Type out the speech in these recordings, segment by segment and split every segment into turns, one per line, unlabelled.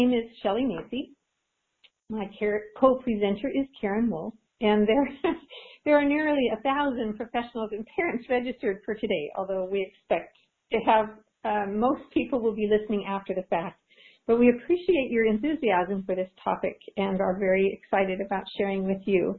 name is Shelley Macy. My co-presenter is Karen Wolf, and there are nearly 1,000 professionals and parents registered for today, although we expect to have most people will be listening after the fact. But we appreciate your enthusiasm for this topic and are very excited about sharing with you.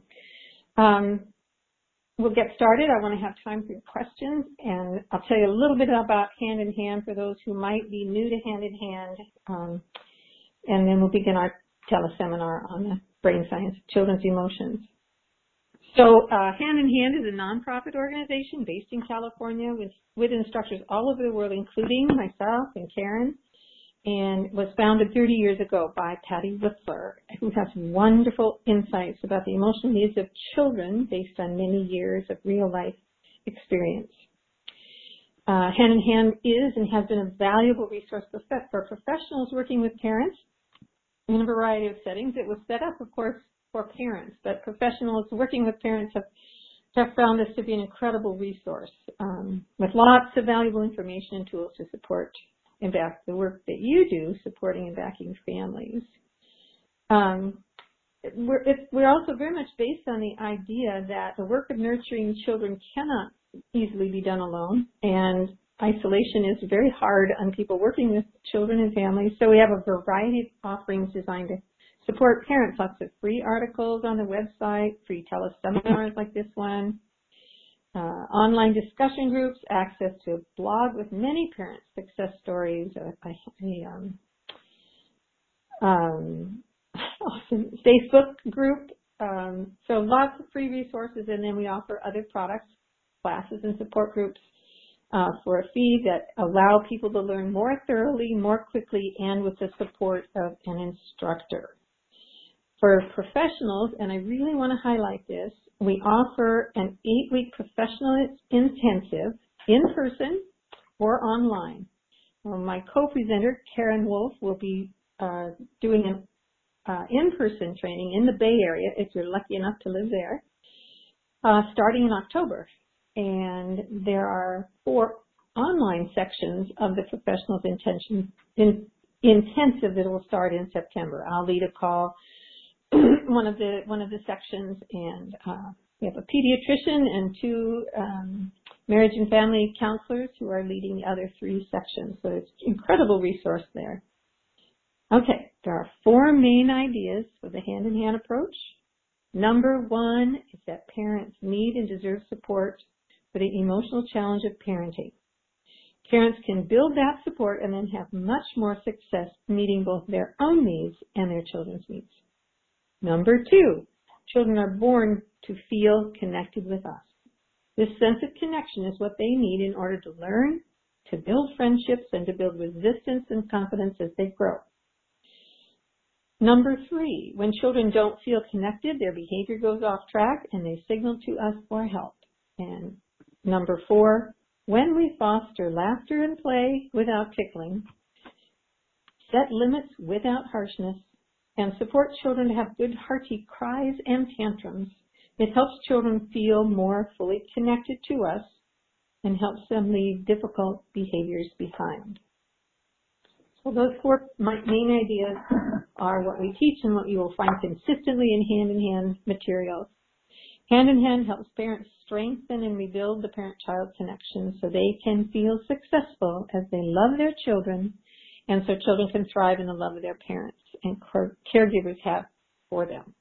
We'll get started. I want to have time for your questions, and I'll tell you a little bit about Hand in Hand for those who might be new to Hand in Hand, and then we'll begin our teleseminar on the brain science of children's emotions. So Hand in Hand is a nonprofit organization based in California with instructors all over the world, including myself and Karen, and was founded 30 years ago by Patty Whistler, who has wonderful insights about the emotional needs of children based on many years of real-life experience. Hand in Hand is and has been a valuable resource for professionals working with parents in a variety of settings. It was set up, of course, for parents, but professionals working with parents have found this to be an incredible resource with lots of valuable information and tools to support and back the work that you do supporting and backing families. We're also very much based on the idea that the work of nurturing children cannot easily be done alone, and isolation is very hard on people working with children and families. So we have a variety of offerings designed to support parents, lots of free articles on the website, free teleseminars like this one, online discussion groups, access to a blog with many parent success stories, Facebook group, so lots of free resources, and then we offer other products, classes, and support groups for a fee that allow people to learn more thoroughly, more quickly, and with the support of an instructor. For professionals, and I really want to highlight this, we offer an 8-week professional intensive in person or online. My co-presenter, Karen Wolf, will be doing an in-person training in the Bay Area, if you're lucky enough to live there, starting in October. And there are 4 online sections of the professionals intensive that will start in September. I'll lead a call one of the sections, and we have a pediatrician and 2 marriage and family counselors who are leading the other 3 sections. So it's an incredible resource there. Okay, there are 4 main ideas for the hand-in-hand approach. Number 1 is that parents need and deserve support for the emotional challenge of parenting. Parents can build that support and then have much more success meeting both their own needs and their children's needs. Number 2, children are born to feel connected with us. This sense of connection is what they need in order to learn, to build friendships, and to build resistance and confidence as they grow. Number 3, when children don't feel connected, their behavior goes off track and they signal to us for help. And number 4, when we foster laughter and play without tickling, set limits without harshness, and support children to have good hearty cries and tantrums, it helps children feel more fully connected to us and helps them leave difficult behaviors behind. So those 4 main ideas are what we teach and what you will find consistently in hand-in-hand materials. Hand-in-Hand helps parents strengthen and rebuild the parent-child connection so they can feel successful as they love their children, and so children can thrive in the love of their parents and caregivers have for them.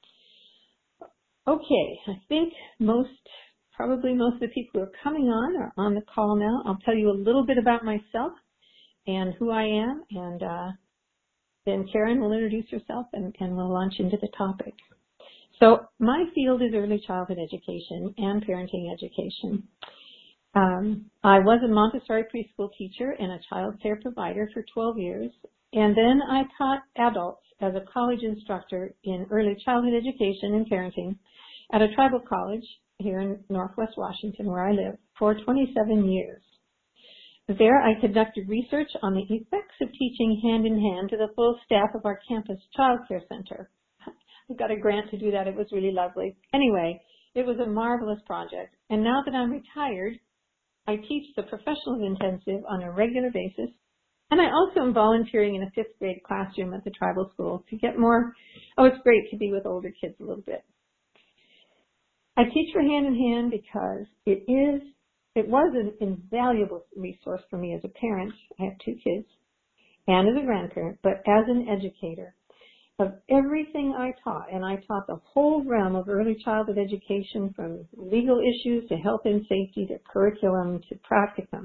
Okay, I think probably most of the people who are coming on are on the call now. I'll tell you a little bit about myself and who I am, and then Karen will introduce herself and we'll launch into the topic. So my field is early childhood education and parenting education. I was a Montessori preschool teacher and a child care provider for 12 years, and then I taught adults as a college instructor in early childhood education and parenting at a tribal college here in Northwest Washington, where I live, for 27 years. There, I conducted research on the effects of teaching hand-in-hand to the full staff of our campus child care center. I got a grant to do that. It was really lovely. Anyway, it was a marvelous project. And now that I'm retired, I teach the professional intensive on a regular basis And I also am volunteering in a 5th grade classroom at the tribal school to get more, it's great to be with older kids a little bit. I teach for Hand in Hand because it was an invaluable resource for me as a parent. I have 2 kids and as a grandparent, but as an educator. Of everything I taught, and I taught the whole realm of early childhood education from legal issues to health and safety to curriculum to practicums.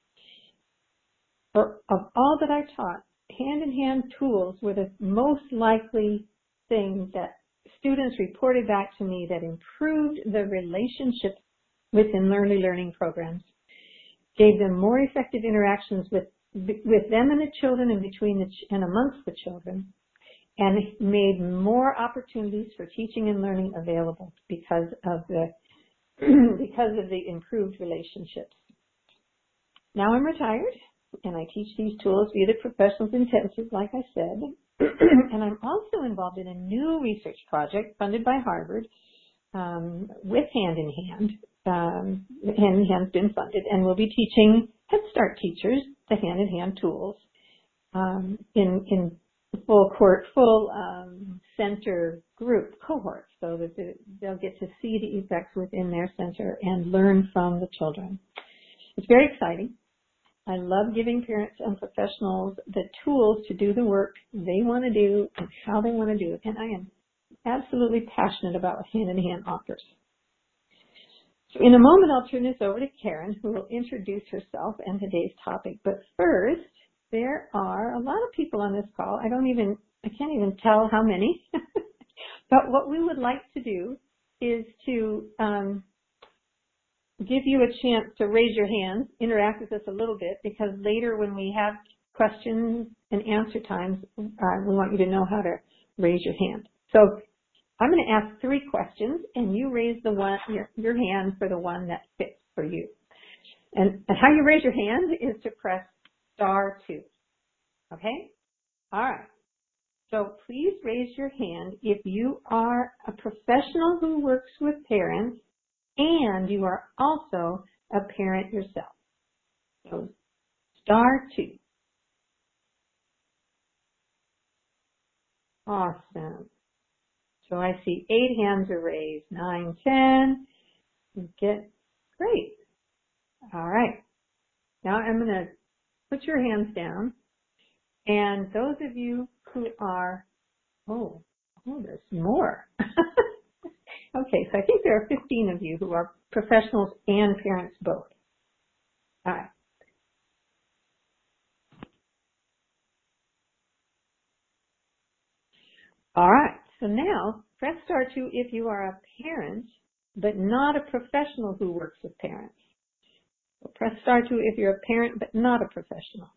Of all that I taught, hand-in-hand tools were the most likely thing that students reported back to me that improved the relationships within early learning programs, gave them more effective interactions with them and the children and and amongst the children, and made more opportunities for teaching and learning available because of the improved relationships. Now I'm retired, and I teach these tools via the Professionals Intensive, like I said, and I'm also involved in a new research project funded by Harvard with Hand in Hand. Hand in Hand's been funded, and we'll be teaching Head Start teachers the Hand in Hand tools in full center group cohorts, so that they'll get to see the effects within their center and learn from the children. It's very exciting. I love giving parents and professionals the tools to do the work they want to do and how they want to do it, and I am absolutely passionate about what Hand in Hand offers. So in a moment, I'll turn this over to Karen, who will introduce herself and today's topic. But first, there are a lot of people on this call. I can't even tell how many. But what we would like to do is to give you a chance to raise your hand, interact with us a little bit, because later when we have questions and answer times, we want you to know how to raise your hand. So I'm going to ask 3 questions, and you raise your hand for the one that fits for you. And how you raise your hand is to press *2. Okay? All right. So please raise your hand if you are a professional who works with parents and you are also a parent yourself. So *2. Awesome. So I see 8 hands are raised, 9, 10. Great. All right. Now I'm going to put your hands down. And those of you who are, there's more. Okay, so I think there are 15 of you who are professionals and parents both. All right. All right, so now press *2 if you are a parent, but not a professional who works with parents. So press *2 if you're a parent, but not a professional.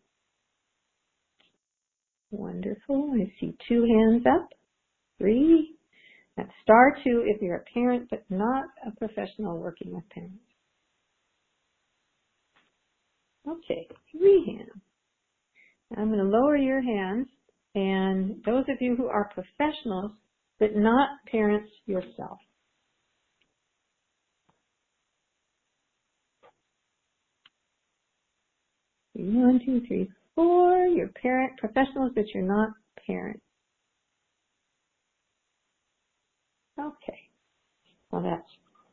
Wonderful. I see 2 hands up. 3. That's *2 if you're a parent, but not a professional working with parents. Okay, 3 hands. I'm going to lower your hands, and those of you who are professionals, but not parents yourself. 1, 2, 3, 4. You're parent professionals, but you're not parents. Okay. Well, that's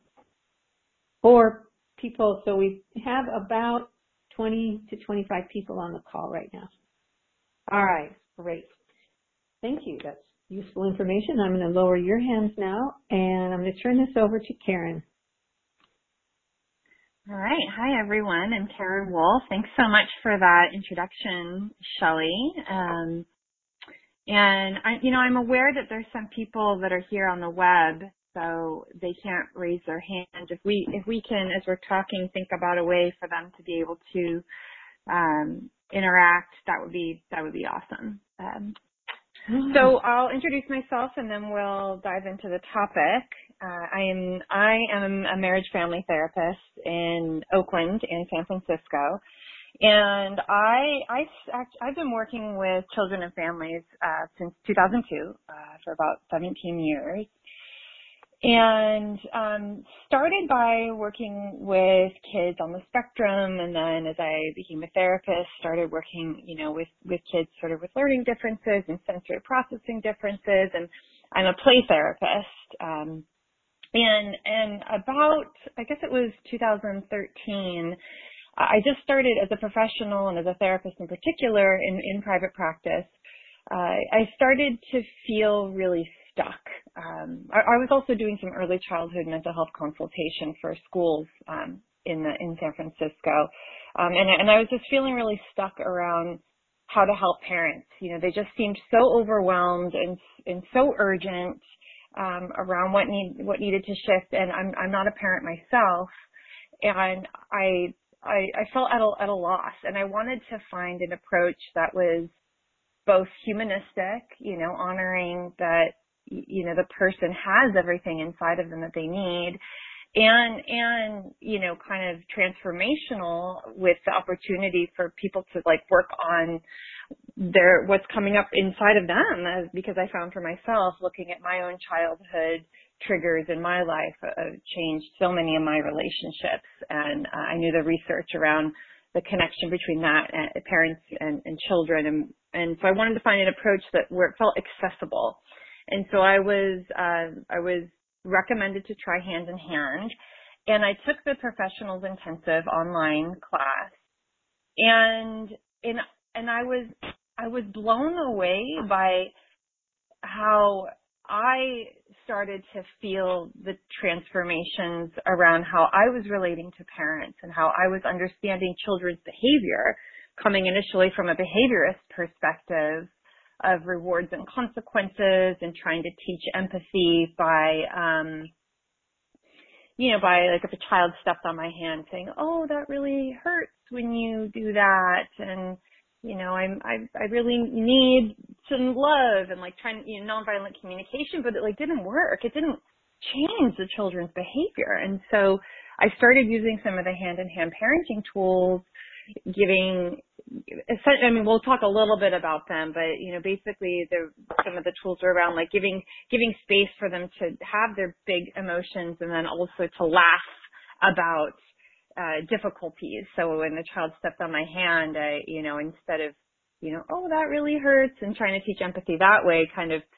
4 people. So we have about 20 to 25 people on the call right now. All right. Great. Thank you. That's useful information. I'm going to lower your hands now, and I'm going to turn this over to Karen.
All right. Hi, everyone. I'm Karen Wolf. Thanks so much for that introduction, Shelley. And I'm aware that there's some people that are here on the web, so they can't raise their hand. If we can, as we're talking, think about a way for them to be able to interact, that would be awesome. So I'll introduce myself, and then we'll dive into the topic. I am a marriage family therapist in Oakland and San Francisco, and I've been working with children and families since 2002 for about 17 years. And started by working with kids on the spectrum, and then as I became a therapist, started working, with kids sort of with learning differences and sensory processing differences, and I'm a play therapist. And about, I guess it was 2013, I just started as a professional and as a therapist in particular in private practice. I started to feel really stuck. I was also doing some early childhood mental health consultation for schools in San Francisco, and I was just feeling really stuck around how to help parents. They just seemed so overwhelmed and so urgent around what needed to shift. And I'm not a parent myself, and I felt at a loss, and I wanted to find an approach that was both humanistic, honoring that, the person has everything inside of them that they need, and kind of transformational with the opportunity for people to work on what's coming up inside of them, because I found for myself, looking at my own childhood triggers in my life, changed so many of my relationships, and I knew the research around the connection between that and parents and children, and so I wanted to find an approach where it felt accessible. And so I was recommended to try Hand in Hand, and I took the Professionals Intensive online class, and I was blown away by how I started to feel the transformations around how I was relating to parents and how I was understanding children's behavior, coming initially from a behaviorist perspective of rewards and consequences, and trying to teach empathy by if a child stepped on my hand, saying, "Oh, that really hurts when you do that," and I really need some love, and trying nonviolent communication, but it didn't work. It didn't change the children's behavior, and so I started using some of the hand-in-hand parenting tools, we'll talk a little bit about them, but basically some of the tools are around giving space for them to have their big emotions, and then also to laugh about difficulties. So when the child stepped on my hand, instead of oh, that really hurts, and trying to teach empathy that way, kind of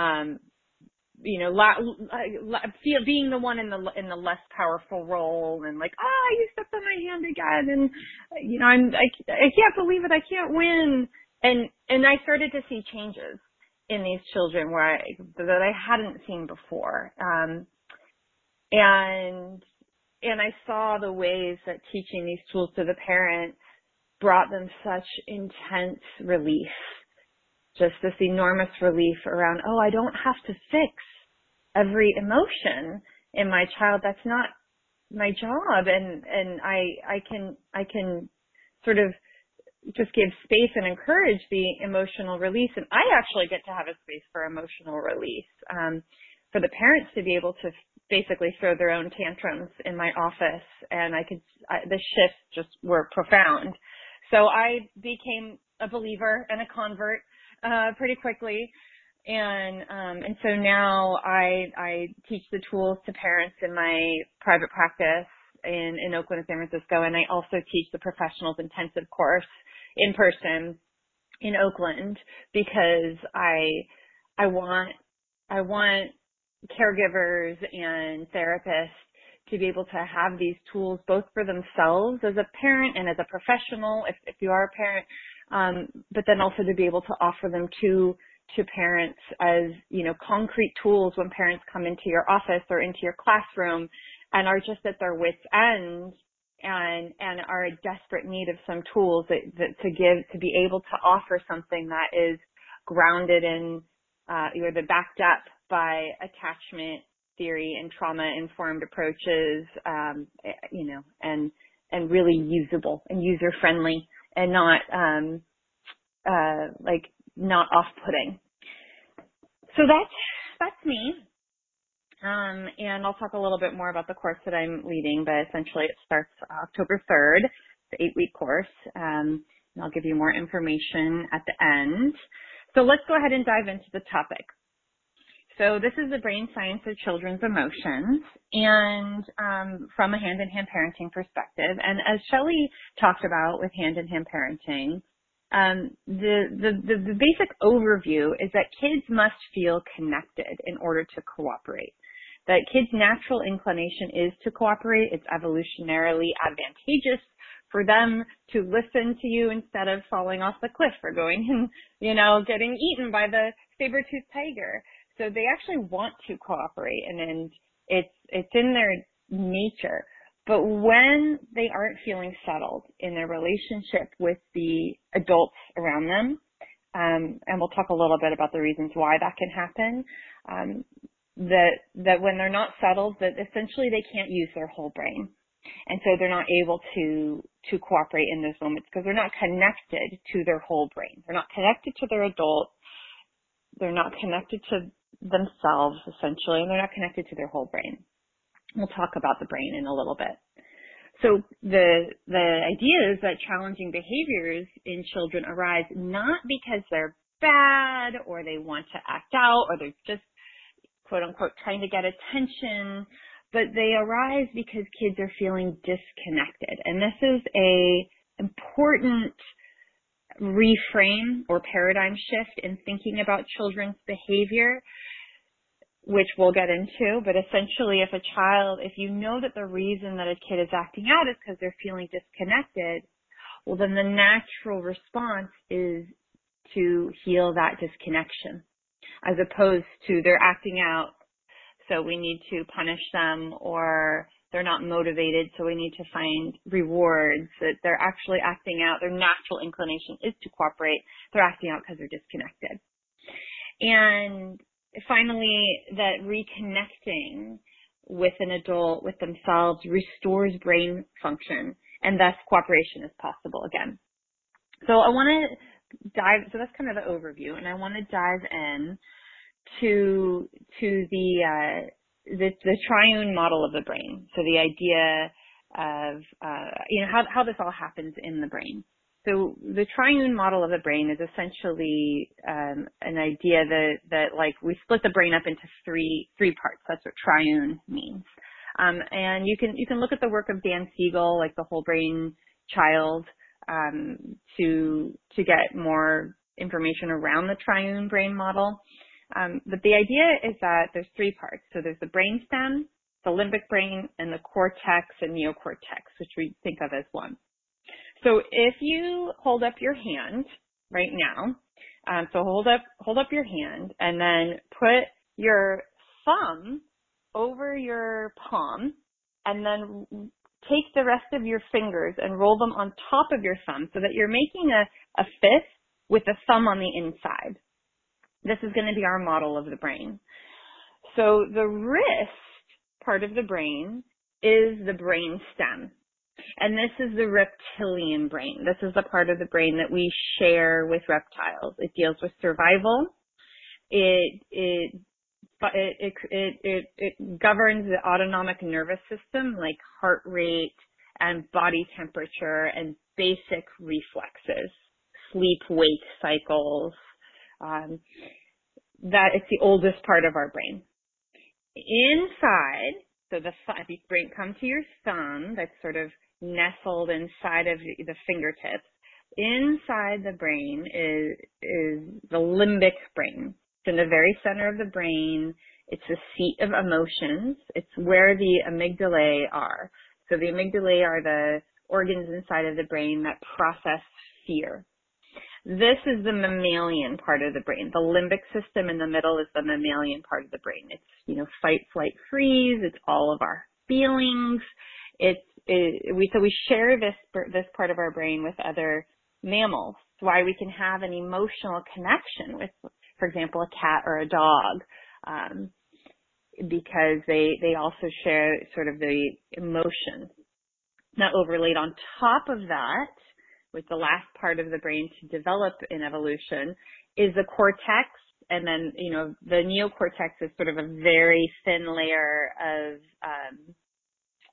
being the one in the less powerful role, and you stepped on my hand again, and I can't believe it, I can't win, and I started to see changes in these children that I hadn't seen before, and I saw the ways that teaching these tools to the parents brought them such intense relief. Just this enormous relief around, oh, I don't have to fix every emotion in my child. That's not my job. And I can sort of just give space and encourage the emotional release. And I actually get to have a space for emotional release, for the parents to be able to basically throw their own tantrums in my office. And the shifts just were profound. So I became a believer and a convert pretty quickly, and so now I teach the tools to parents in my private practice in Oakland and San Francisco, and I also teach the Professionals Intensive course in person in Oakland, because I want caregivers and therapists to be able to have these tools both for themselves as a parent and as a professional, if you are a parent, but then also to be able to offer them to parents as, concrete tools when parents come into your office or into your classroom and are just at their wits' end and are in desperate need of some tools to be able to offer something that is grounded in, either backed up by attachment theory and trauma-informed approaches, and really usable and user-friendly, and not not off-putting. So that's me. And I'll talk a little bit more about the course that I'm leading, but essentially it starts October 3rd. It's an 8-week course, and I'll give you more information at the end. So let's go ahead and dive into the topic. So this is the brain science of children's emotions, and from a hand-in-hand parenting perspective. And as Shelley talked about with hand-in-hand parenting, the basic overview is that kids must feel connected in order to cooperate. That kids' natural inclination is to cooperate. It's evolutionarily advantageous for them to listen to you instead of falling off the cliff or going and, getting eaten by the saber-toothed tiger. So they actually want to cooperate, and it's in their nature. But when they aren't feeling settled in their relationship with the adults around them, and we'll talk a little bit about the reasons why that can happen, that when they're not settled, that essentially they can't use their whole brain. And so they're not able to cooperate in those moments because they're not connected to their whole brain. They're not connected to their adult. They're not connected to themselves, essentially, and they're not connected to their whole brain. We'll talk about the brain in a little bit. So the idea is that challenging behaviors in children arise not because they're bad or they want to act out or they're just, quote unquote, trying to get attention, but they arise because kids are feeling disconnected. And this is a important reframe or paradigm shift in thinking about children's behavior, which we'll get into. But essentially, if you know that the reason that a kid is acting out is because they're feeling disconnected, well, then the natural response is to heal that disconnection, as opposed to they're acting out, so we need to punish them, or they're not motivated, so we need to find rewards. That they're actually acting out. Their natural inclination is to cooperate. They're acting out because they're disconnected. And finally, that reconnecting with an adult, with themselves, restores brain function, and thus cooperation is possible again. So I want to so that's kind of the overview, and I want to dive in to the triune model of the brain. So the idea of how this all happens in the brain. So the triune model of the brain is essentially an idea that like we split the brain up into three parts. That's what triune means. And you can look at the work of Dan Siegel, like the Whole Brain Child, to get more information around the triune brain model. But the idea is that there's three parts. So there's the brainstem, the limbic brain, and the cortex and neocortex, which we think of as one. So if you hold up your hand right now, so hold up your hand and then put your thumb over your palm and then take the rest of your fingers and roll them on top of your thumb so that you're making a fist with the thumb on the inside. This is going to be our model of the brain. So the wrist part of the brain is the brain stem. And this is the reptilian brain. This is the part of the brain that we share with reptiles. It deals with survival. It governs the autonomic nervous system, like heart rate and body temperature and basic reflexes, sleep-wake cycles. That it's the oldest part of our brain. Inside, so if you come to your thumb, that's sort of nestled inside of the fingertips. Inside the brain is the limbic brain. It's in the very center of the brain. It's the seat of emotions. It's where the amygdalae are. So the amygdalae are the organs inside of the brain that process fear. This is the mammalian part of the brain. The limbic system in the middle is the mammalian part of the brain. It's, fight, flight, freeze. It's all of our feelings. We share this part of our brain with other mammals. It's why we can have an emotional connection with, for example, a cat or a dog, because they also share sort of the emotion. Now, overlaid on top of that, with the last part of the brain to develop in evolution, is the cortex, and then the neocortex is sort of a very thin layer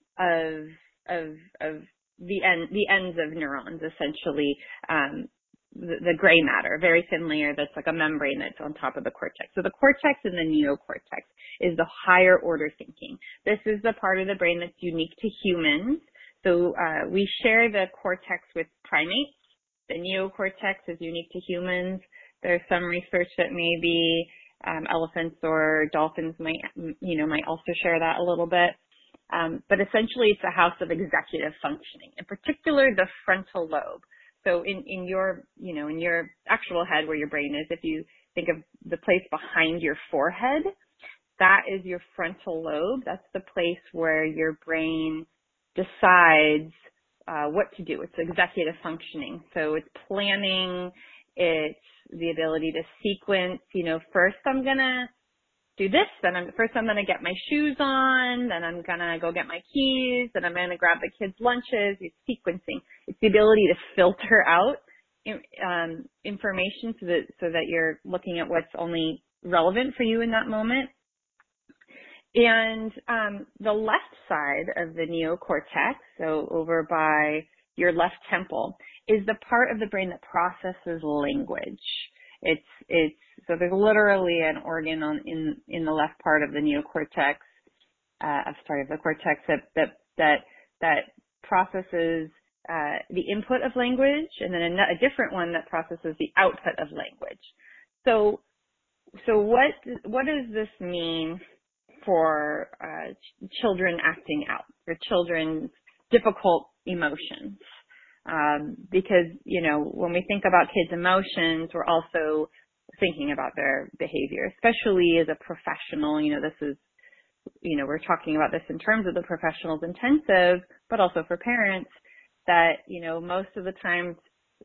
of the ends of neurons, essentially, the gray matter, a very thin layer that's like a membrane that's on top of the cortex. So the cortex and the neocortex is the higher order thinking. This is the part of the brain that's unique to humans. So we share the cortex with primates. The neocortex is unique to humans. There's some research that maybe elephants or dolphins might also share that a little bit. But essentially it's a house of executive functioning, in particular the frontal lobe. So in your actual head where your brain is, if you think of the place behind your forehead, that is your frontal lobe. That's the place where your brain decides what to do. It's executive functioning. So it's planning, it's the ability to sequence, first I'm going to do this, then I'm going to get my shoes on, then I'm going to go get my keys, then I'm going to grab the kids' lunches. It's sequencing. It's the ability to filter out information so that you're looking at what's only relevant for you in that moment. And the left side of the neocortex, so over by your left temple, is the part of the brain that processes language. So there's literally an organ in the left part of the neocortex, of the cortex that processes the input of language, and then a different one that processes the output of language. So what does this mean for children acting out, or children's difficult emotions? Because, when we think about kids' emotions, we're also thinking about their behavior, especially as a professional. We're talking about this in terms of the professionals intensive, but also for parents that, most of the time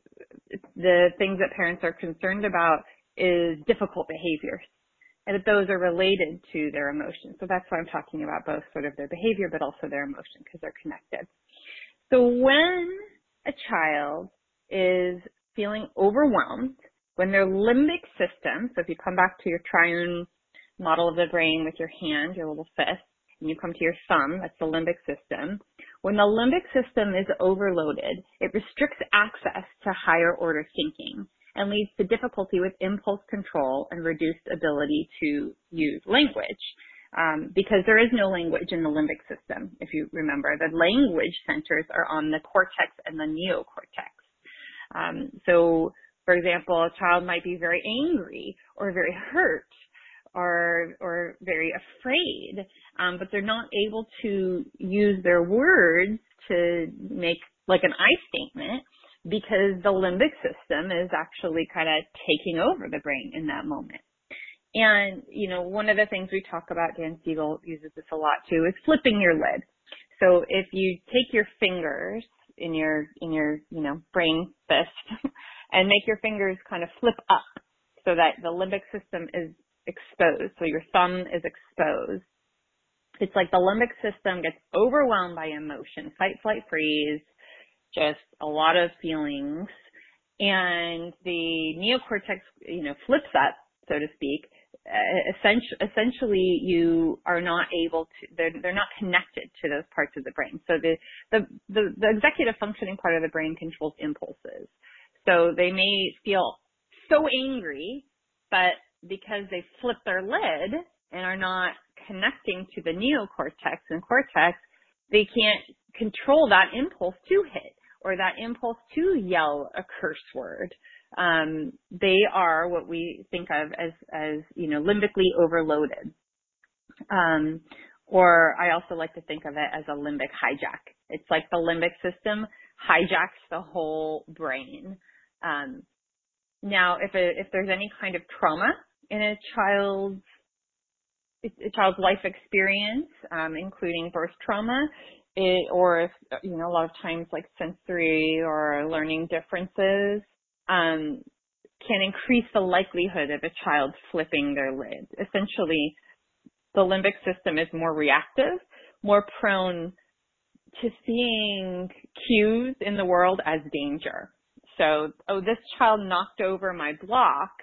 the things that parents are concerned about is difficult behaviors, and that those are related to their emotions. So that's why I'm talking about both sort of their behavior, but also their emotion, because they're connected. So when a child is feeling overwhelmed, when their limbic system, so if you come back to your triune model of the brain with your hand, your little fist, and you come to your thumb, that's the limbic system. When the limbic system is overloaded, it restricts access to higher order thinking and leads to difficulty with impulse control and reduced ability to use language. Because there is no language in the limbic system, if you remember. The language centers are on the cortex and the neocortex. So, for example, a child might be very angry or very hurt or very afraid, but they're not able to use their words to make like an I statement, because the limbic system is actually kind of taking over the brain in that moment. And, one of the things we talk about, Dan Siegel uses this a lot too, is flipping your lid. So if you take your fingers in your brain fist and make your fingers kind of flip up so that the limbic system is exposed, so your thumb is exposed, it's like the limbic system gets overwhelmed by emotion, fight, flight, freeze, just a lot of feelings, and the neocortex, flips up, so to speak. Essentially, you are not able to. They're not connected to those parts of the brain. So the executive functioning part of the brain controls impulses. So they may feel so angry, but because they flip their lid and are not connecting to the neocortex and cortex, they can't control that impulse to hit or that impulse to yell a curse word. They are what we think of as limbically overloaded. Or I also like to think of it as a limbic hijack. It's like the limbic system hijacks the whole brain. Now, if there's any kind of trauma in a child's life experience, including birth trauma, or if, a lot of times like sensory or learning differences, can increase the likelihood of a child flipping their lid. Essentially, the limbic system is more reactive, more prone to seeing cues in the world as danger. So, this child knocked over my blocks.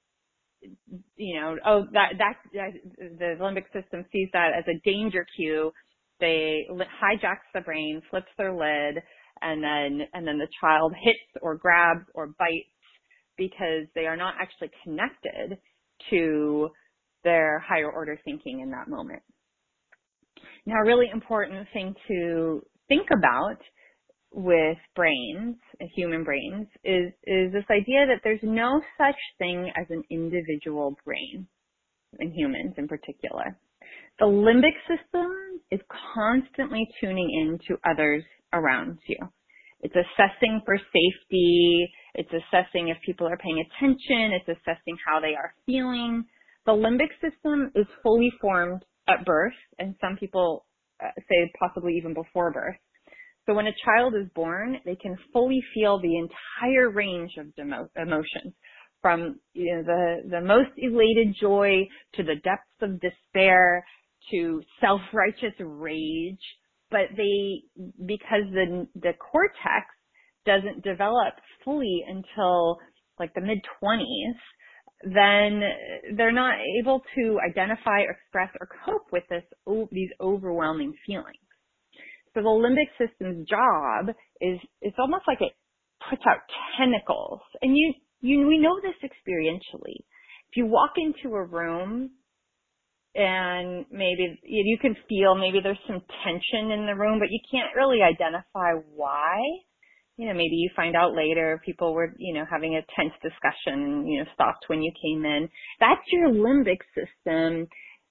The limbic system sees that as a danger cue. They hijacks the brain, flips their lid, and then the child hits or grabs or bites because they are not actually connected to their higher order thinking in that moment. Now, a really important thing to think about with brains, human brains, is this idea that there's no such thing as an individual brain in humans in particular. The limbic system is constantly tuning in to others around you. It's assessing for safety. It's assessing if people are paying attention. It's assessing how they are feeling. The limbic system is fully formed at birth, and some people say possibly even before birth. So when a child is born, they can fully feel the entire range of emotions, from the most elated joy to the depths of despair to self-righteous rage. But because the cortex doesn't develop fully until like the mid-20s, then they're not able to identify, express, or cope with these overwhelming feelings. So the limbic system's job is, it's almost like it puts out tentacles. And we know this experientially. If you walk into a room and maybe you can feel maybe there's some tension in the room, but you can't really identify why. Maybe you find out later people were, having a tense discussion, stopped when you came in. That's your limbic system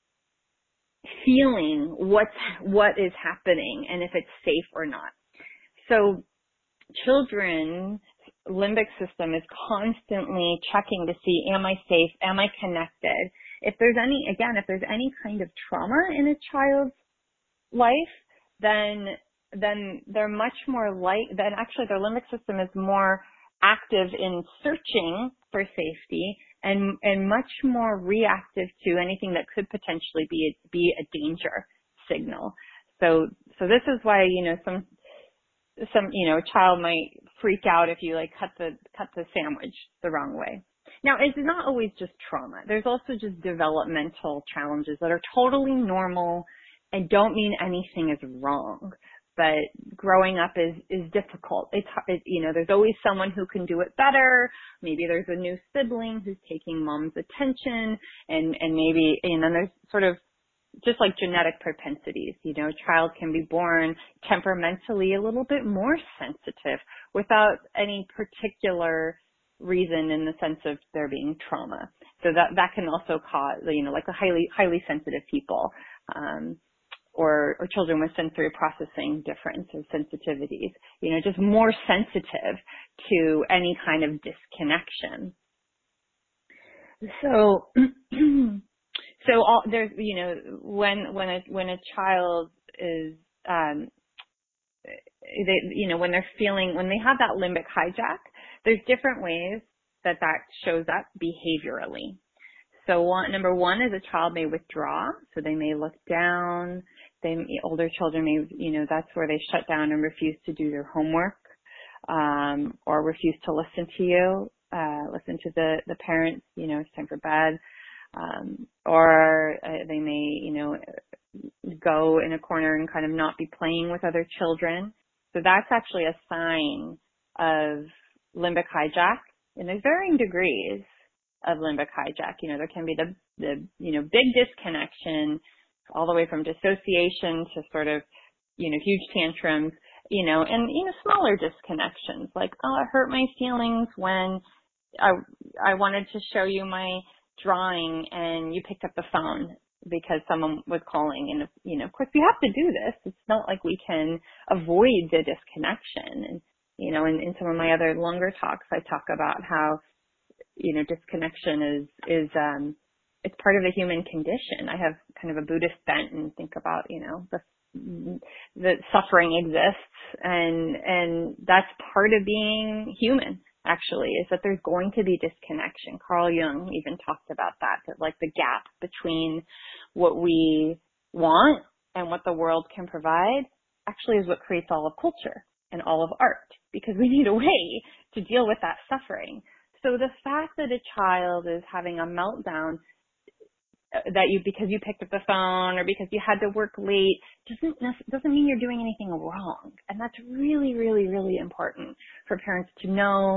feeling what is happening and if it's safe or not. So children's limbic system is constantly checking to see, am I safe? Am I connected? If there's any kind of trauma in a child's life, then they're much more then actually their limbic system is more active in searching for safety and much more reactive to anything that could potentially be a danger signal. So this is why, some a child might freak out if you cut the sandwich the wrong way. Now, it's not always just trauma. There's also just developmental challenges that are totally normal and don't mean anything is wrong. But growing up is difficult. There's always someone who can do it better. Maybe there's a new sibling who's taking mom's attention, and maybe, and then there's sort of just like genetic propensities. A child can be born temperamentally a little bit more sensitive without any particular reason in the sense of there being trauma. So that can also cause, like a highly sensitive people, or children with sensory processing difference or sensitivities, just more sensitive to any kind of disconnection. So, there's, when a child is, when they have that limbic hijack, there's different ways that shows up behaviorally. So number one is a child may withdraw. So they may look down. Older children may, that's where they shut down and refuse to do their homework, or refuse to listen to you, listen to the parents, it's time for bed. Or they may, go in a corner and kind of not be playing with other children. So that's actually a sign of limbic hijack. And there's varying degrees of limbic hijack. There can be the big disconnection all the way from dissociation to sort of, huge tantrums, and, smaller disconnections like, oh, it hurt my feelings when I wanted to show you my drawing and you picked up the phone because someone was calling. And, of course we have to do this. It's not like we can avoid the disconnection. And, in some of my other longer talks, I talk about how, disconnection is it's part of the human condition. I have kind of a Buddhist bent and think about, the suffering exists, and that's part of being human, actually, is that there's going to be disconnection. Carl Jung even talked about that like the gap between what we want and what the world can provide actually is what creates all of culture and all of art, because we need a way to deal with that suffering. So the fact that a child is having a meltdown because you picked up the phone or because you had to work late doesn't mean you're doing anything wrong. And that's really, really, really important for parents to know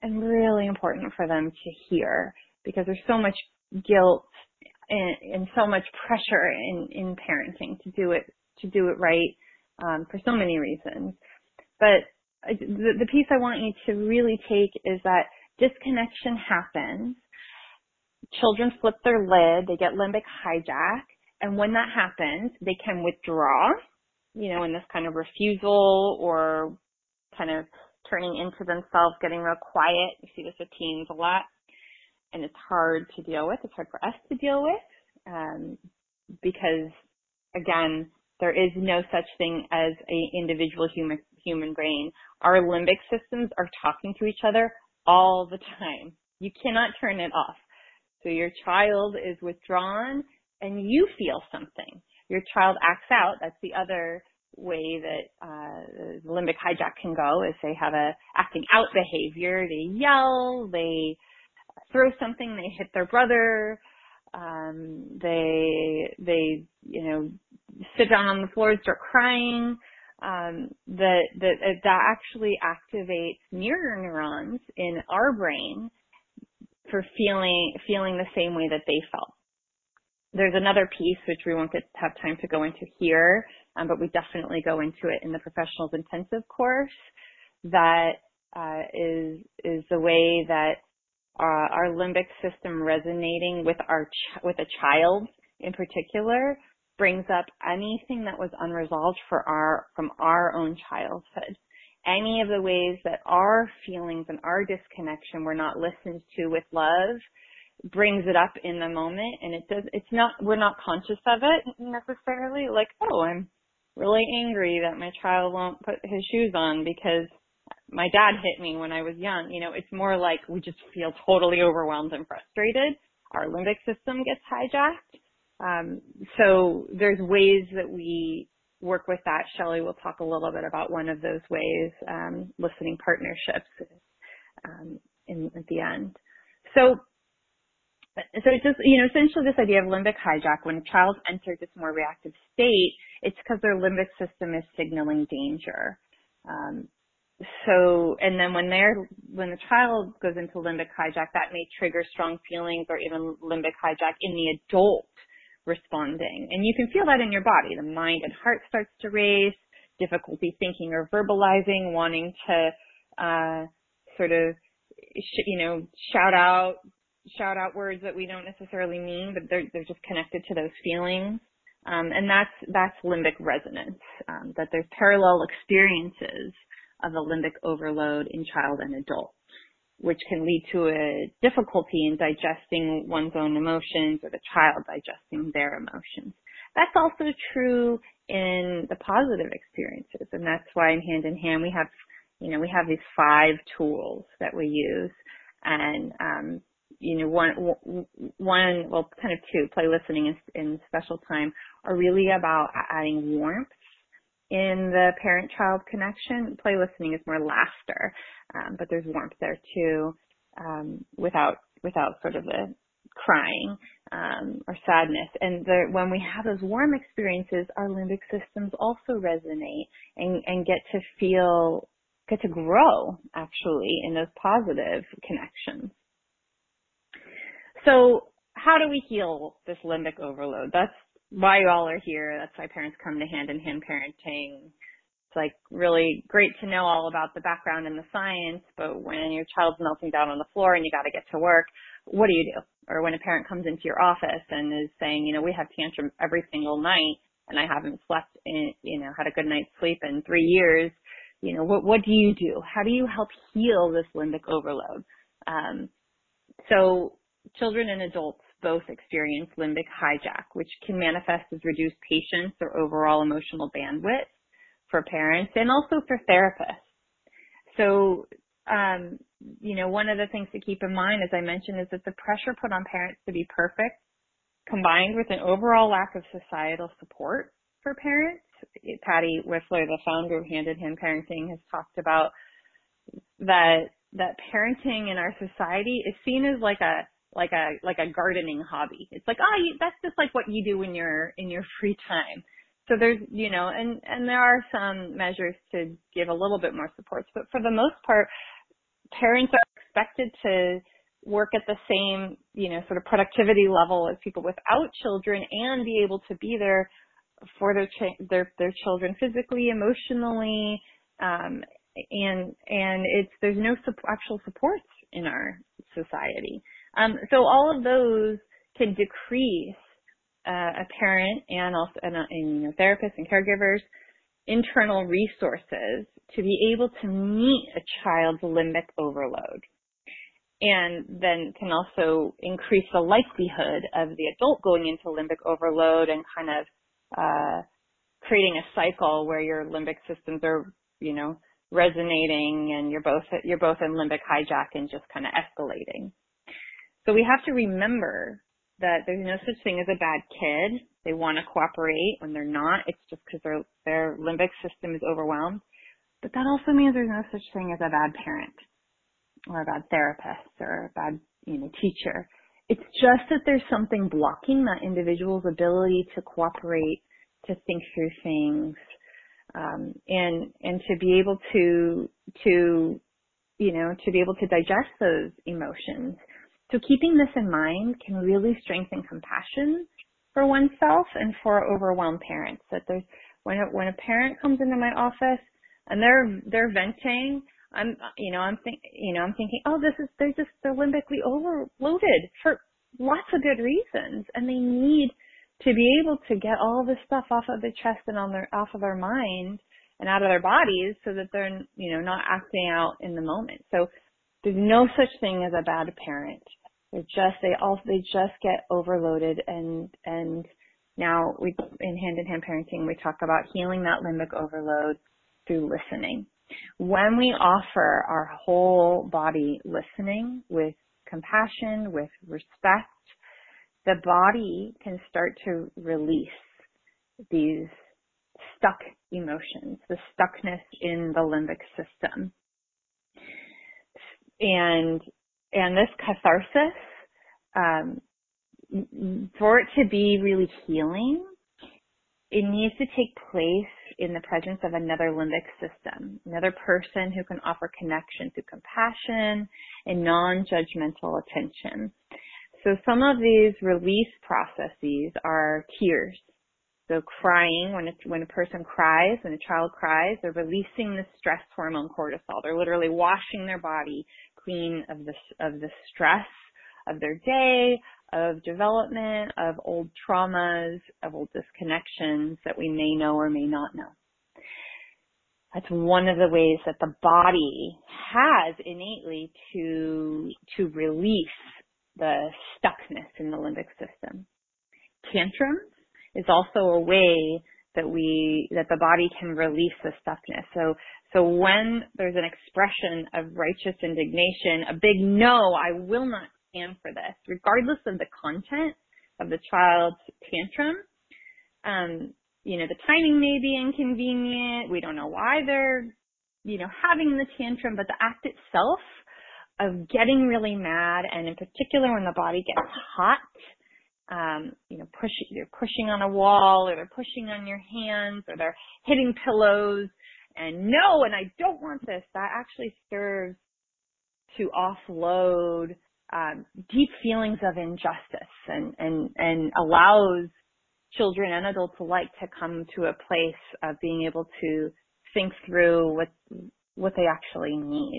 and really important for them to hear, because there's so much guilt and so much pressure in parenting to do it right, for so many reasons. But the piece I want you to really take is that disconnection happens. Children flip their lid, they get limbic hijack, and when that happens, they can withdraw, in this kind of refusal or kind of turning into themselves, getting real quiet. You see this with teens a lot, and it's hard to deal with. It's hard for us to deal with, because, again, there is no such thing as an individual human brain. Our limbic systems are talking to each other all the time. You cannot turn it off. So your child is withdrawn and you feel something. Your child acts out. That's the other way that limbic hijack can go, is they have a acting out behavior. They yell, they throw something, they hit their brother, they sit down on the floor and start crying. That actually activates mirror neurons in our brain for feeling the same way that they felt. There's another piece which we won't have time to go into here, but we definitely go into it in the professionals intensive course. That is the way that our limbic system resonating with with a child in particular brings up anything that was unresolved from our own childhood. Any of the ways that our feelings and our disconnection were not listened to with love brings it up in the moment, and we're not conscious of it necessarily. Like, oh, I'm really angry that my child won't put his shoes on because my dad hit me when I was young. It's more like we just feel totally overwhelmed and frustrated. Our limbic system gets hijacked. So there's ways that we work with that. Shelley will talk a little bit about one of those ways, listening partnerships, at the end. So it's just, essentially this idea of limbic hijack. When a child enters this more reactive state, it's because their limbic system is signaling danger. And then when the child goes into limbic hijack, that may trigger strong feelings or even limbic hijack in the adult responding. And you can feel that in your body. The mind and heart starts to race, difficulty thinking or verbalizing, wanting to shout out words that we don't necessarily mean, but they're just connected to those feelings. And that's limbic resonance, that there's parallel experiences of a limbic overload in child and adult, which can lead to a difficulty in digesting one's own emotions or the child digesting their emotions. That's also true in the positive experiences, and that's why in Hand we have these 5 tools that we use, and kind of 2, play, listening, and special time, are really about adding warmth in the parent-child connection. Play, listening is more laughter, but there's warmth there too, without sort of the crying or sadness. And when we have those warm experiences, our limbic systems also resonate and get to grow actually in those positive connections. So how do we heal this limbic overload? That's why you all are here. That's why parents come to Hand in Hand Parenting. It's like really great to know all about the background and the science, but when your child's melting down on the floor and you got to get to work, what do you do? Or when a parent comes into your office and is saying, we have tantrum every single night and I haven't slept had a good night's sleep in 3 years, what do you do? How do you help heal this limbic overload? So children and adults both experience limbic hijack, which can manifest as reduced patience or overall emotional bandwidth for parents and also for therapists. So, one of the things to keep in mind, as I mentioned, is that the pressure put on parents to be perfect, combined with an overall lack of societal support for parents. Patty Wissler, the founder of Hand in Hand Parenting, has talked about that parenting in our society is seen as like a gardening hobby. It's like, that's just like what you do in your free time. So there's, and there are some measures to give a little bit more support, but for the most part, parents are expected to work at the same, sort of productivity level as people without children and be able to be there for their children physically, emotionally, and there's no actual supports in our society. So all of those can decrease a parent and also therapists and caregivers' internal resources to be able to meet a child's limbic overload, and then can also increase the likelihood of the adult going into limbic overload and kind of creating a cycle where your limbic systems are, resonating, and you're both in limbic hijack and just kind of escalating. So we have to remember that there's no such thing as a bad kid. They want to cooperate. When they're not, it's just because their limbic system is overwhelmed. But that also means there's no such thing as a bad parent or a bad therapist or a bad, teacher. It's just that there's something blocking that individual's ability to cooperate, to think through things, and to be able to be able to digest those emotions. So keeping this in mind can really strengthen compassion for oneself and for overwhelmed parents. That there's when a parent comes into my office and they're venting, I'm thinking, oh, they're limbically overloaded for lots of good reasons, and they need to be able to get all this stuff off of their chest and off of their mind and out of their bodies, so that they're not acting out in the moment. So there's no such thing as a bad parent. They just get overloaded, and now in hand-in-hand parenting we talk about healing that limbic overload through listening. When we offer our whole body listening with compassion, with respect, the body can start to release these stuck emotions, the stuckness in the limbic system. And this catharsis, for it to be really healing, it needs to take place in the presence of another limbic system, another person who can offer connection through compassion and non-judgmental attention. So some of these release processes are tears. So crying, when a person cries, when a child cries, they're releasing the stress hormone cortisol. They're literally washing their body clean of the stress of their day, of development, of old traumas, of old disconnections that we may know or may not know. That's one of the ways that the body has innately to release the stuckness in the limbic system. Tantrums is also a way that the body can release the stuckness. So when there's an expression of righteous indignation, a big no, I will not stand for this, regardless of the content of the child's tantrum. The timing may be inconvenient. We don't know why they're, having the tantrum, but the act itself of getting really mad, and in particular when the body gets hot, you're pushing on a wall, or they're pushing on your hands, or they're hitting pillows, and no, and I don't want this, that actually serves to offload deep feelings of injustice and allows children and adults alike to come to a place of being able to think through what they actually need.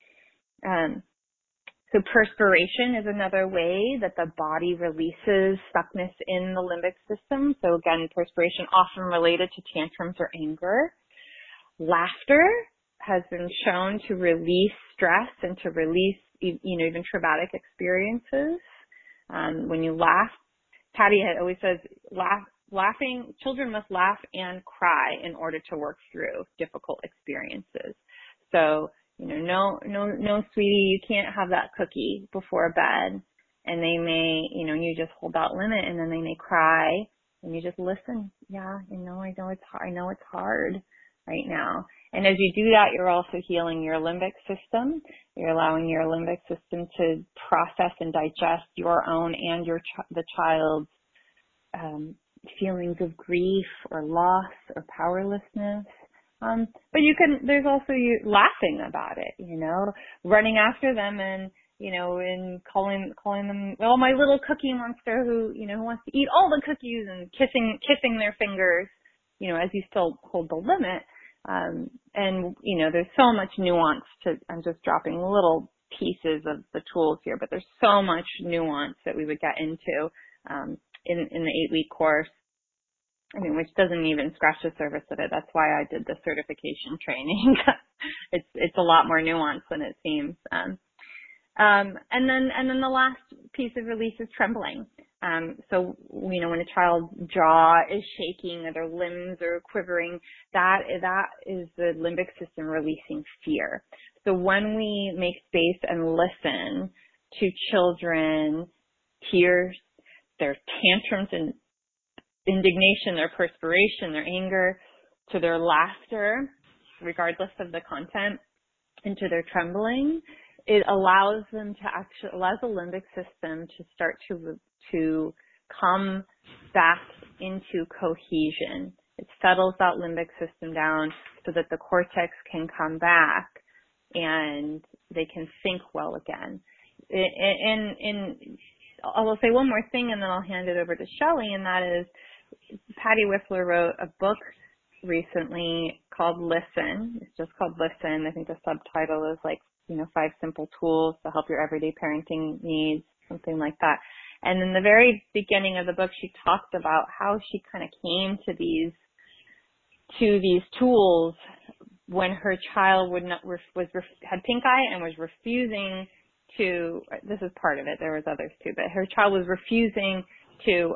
So perspiration is another way that the body releases stuckness in the limbic system. So again, perspiration often related to tantrums or anger. Laughter has been shown to release stress and to release, even traumatic experiences. When you laugh, Patty always says, laughing, children must laugh and cry in order to work through difficult experiences. So, no, sweetie, you can't have that cookie before bed. And they may, you just hold that limit, and then they may cry, and you just listen. Yeah, I know it's hard right now. And as you do that, you're also healing your limbic system. You're allowing your limbic system to process and digest your own and the child's feelings of grief or loss or powerlessness. But there's also you laughing about it, running after them and, and calling them, oh, my little cookie monster who wants to eat all the cookies and kissing their fingers, as you still hold the limit. And, there's so much nuance I'm just dropping little pieces of the tools here, but there's so much nuance that we would get into, in the 8-week course. Which doesn't even scratch the surface of it. That's why I did the certification training. It's a lot more nuanced than it seems. And then the last piece of release is trembling. So, when a child's jaw is shaking or their limbs are quivering, that is the limbic system releasing fear. So when we make space and listen to children, tears, their tantrums and indignation, their perspiration, their anger, to their laughter, regardless of the content, and to their trembling, it allows them to allows the limbic system to start to come back into cohesion. It settles that limbic system down so that the cortex can come back and they can think well again. I will say one more thing and then I'll hand it over to Shelley, and that is Patty Whiffler wrote a book recently called Listen. It's just called Listen. I think the subtitle is 5 simple tools to help your everyday parenting needs, something like that. And in the very beginning of the book, she talked about how she kind of came to these tools when her child had pink eye and was refusing to. This is part of it. There was others too, but her child was refusing to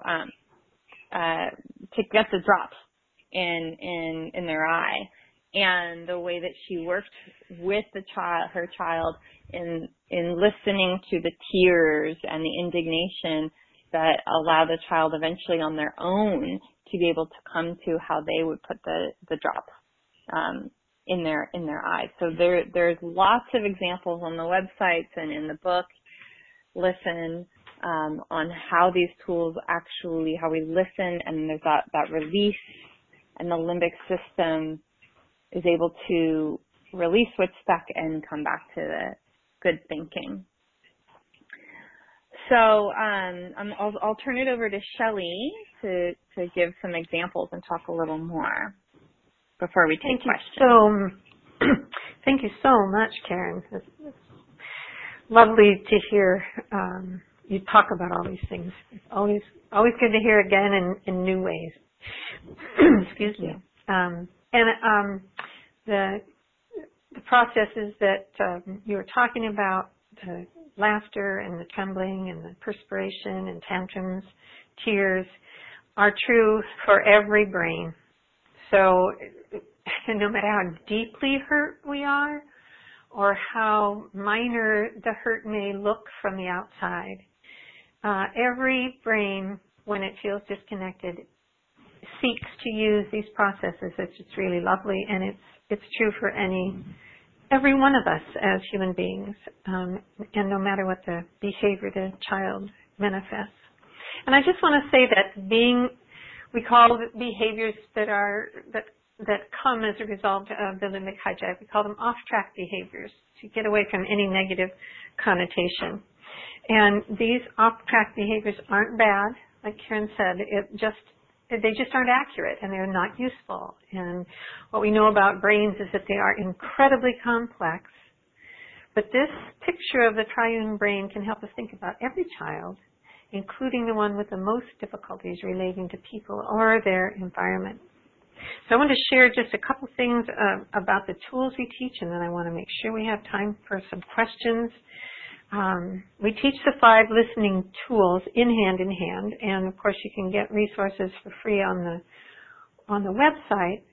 get the drops in their eye, and the way that she worked with her child in listening to the tears and the indignation that allow the child eventually on their own to be able to come to how they would put the drops in their eyes. So there's lots of examples on the websites and in the book. Listen. On how these tools how we listen, and there's that release, and the limbic system is able to release what's stuck and come back to the good thinking. So I'll turn it over to Shelley to give some examples and talk a little more before we take questions.
Thank you so much, Karen. It's lovely to hear you talk about all these things. It's always good to hear again in new ways. Excuse me. The processes that you were talking about, the laughter and the trembling and the perspiration and tantrums, tears, are true for every brain. So no matter how deeply hurt we are or how minor the hurt may look from the outside, every brain, when it feels disconnected, seeks to use these processes. It's really lovely, and it's true for every one of us as human beings, and no matter what the behavior the child manifests. And I just want to say that we call behaviors that come as a result of the limbic hijack, we call them off-track behaviors to get away from any negative connotation. And these off-track behaviors aren't bad, like Karen said. They just aren't accurate, and they're not useful. And what we know about brains is that they are incredibly complex. But this picture of the triune brain can help us think about every child, including the one with the most difficulties relating to people or their environment. So I want to share just a couple things about the tools we teach, and then I want to make sure we have time for some questions. We teach the 5 listening tools in hand, and of course you can get resources for free on the website.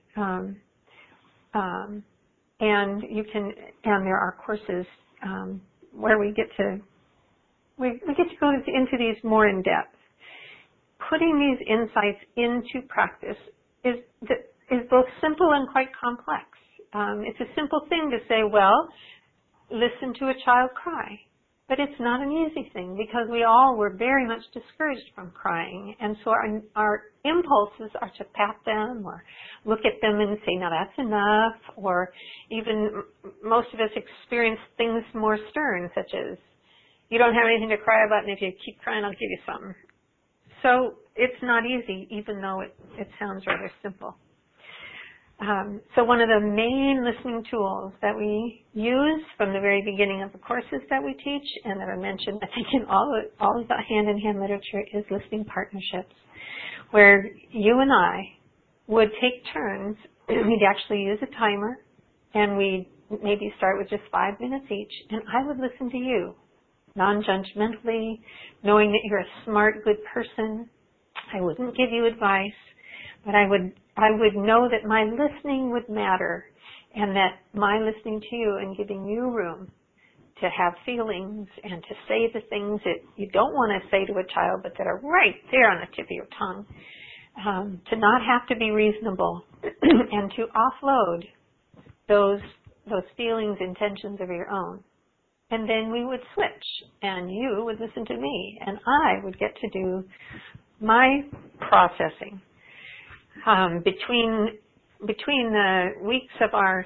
And there are courses where we get to go into these more in depth. Putting these insights into practice is both simple and quite complex. It's a simple thing to say, well, listen to a child cry. But it's not an easy thing because we all were very much discouraged from crying. And so our impulses are to pat them or look at them and say, now that's enough. Or even most of us experience things more stern, such as, you don't have anything to cry about, and if you keep crying, I'll give you something. So it's not easy, even though it sounds rather simple. So one of the main listening tools that we use from the very beginning of the courses that we teach, and that are mentioned, I think, in all of the hand-in-hand literature, is listening partnerships, where you and I would take turns. We'd actually use a timer, and we'd maybe start with just 5 minutes each, and I would listen to you, non-judgmentally, knowing that you're a smart, good person. I wouldn't give you advice, but I would know that my listening would matter, and that my listening to you and giving you room to have feelings and to say the things that you don't want to say to a child but that are right there on the tip of your tongue, to not have to be reasonable and to offload those feelings, intentions of your own. And then we would switch, and you would listen to me, and I would get to do my processing. Between the weeks of our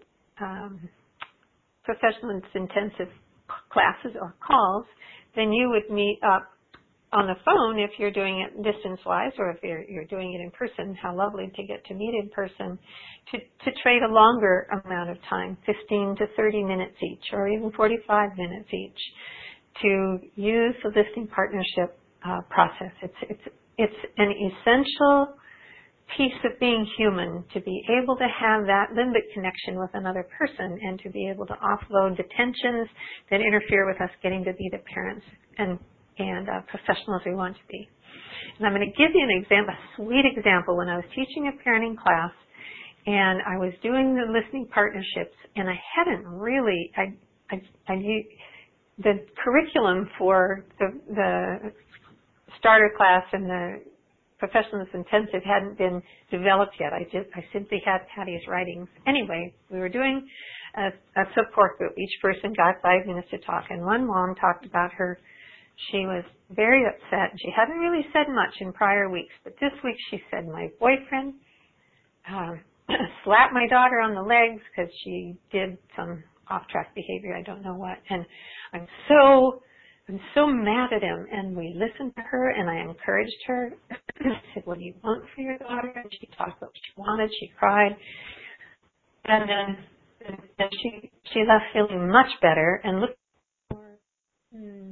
professional intensive classes or calls, then you would meet up on the phone if you're doing it distance-wise, or if you're doing it in person. How lovely to get to meet in person, to trade a longer amount of time, 15 to 30 minutes each, or even 45 minutes each, to use the listening partnership process. It's an essential piece of being human, to be able to have that limbic connection with another person and to be able to offload the tensions that interfere with us getting to be the parents and professionals we want to be. And I'm going to give you an example, a sweet example. When I was teaching a parenting class and I was doing the listening partnerships, and I hadn't really, the curriculum for the starter class and the professionals intensive hadn't been developed yet. I simply had Patty's writings. Anyway, we were doing a support group. Each person got 5 minutes to talk, and one mom talked about she was very upset. She hadn't really said much in prior weeks, but this week she said, my boyfriend slapped my daughter on the legs because she did some off-track behavior, I don't know what, and I'm so mad at him. And we listened to her, and I encouraged her. I said, what do you want for your daughter? And she talked about what she wanted. She cried. And then she left feeling much better and looked more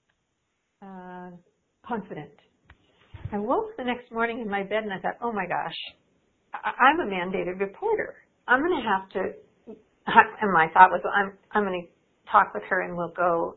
confident. I woke the next morning in my bed and I thought, oh my gosh, I'm a mandated reporter. I'm going to have to, and my thought was, I'm going to talk with her and we'll go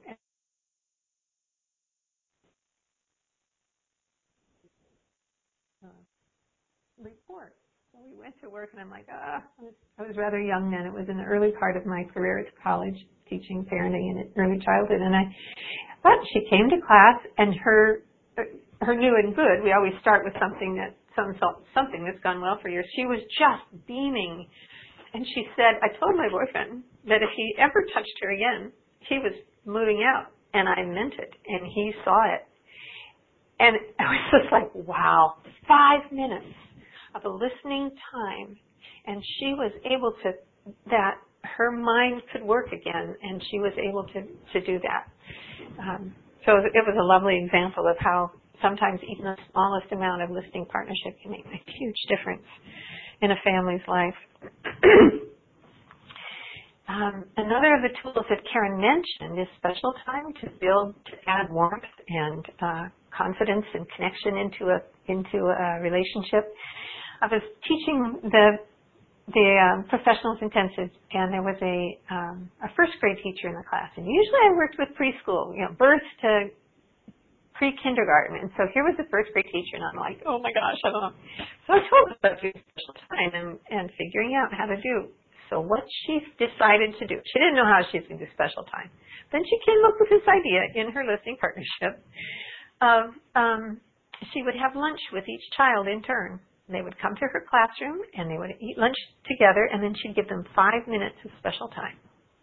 report. So we went to work, and I'm like, I was rather young then. It was in the early part of my career at college, teaching parenting in early childhood. But she came to class, and her new and good. We always start with something that's gone well for years. She was just beaming, and she said, I told my boyfriend that if he ever touched her again, he was moving out, and I meant it, and he saw it. And I was just like, wow, 5 minutes of a listening time, and she was able to, that her mind could work again, and she was able to do that. So it was a lovely example of how sometimes even the smallest amount of listening partnership can make a huge difference in a family's life. Another of the tools that Karen mentioned is special time, to add warmth and confidence and connection into a relationship. I was teaching the professionals intensive, and there was a first grade teacher in the class. And usually I worked with preschool, birth to pre-kindergarten. And so here was the first grade teacher, and I'm like, oh my gosh, I don't know. So I told her about doing special time and figuring out how to do. So what she decided to do, she didn't know how she was going to do special time. Then she came up with this idea in her listening partnership of she would have lunch with each child in turn. They would come to her classroom, and they would eat lunch together, and then she'd give them 5 minutes of special time.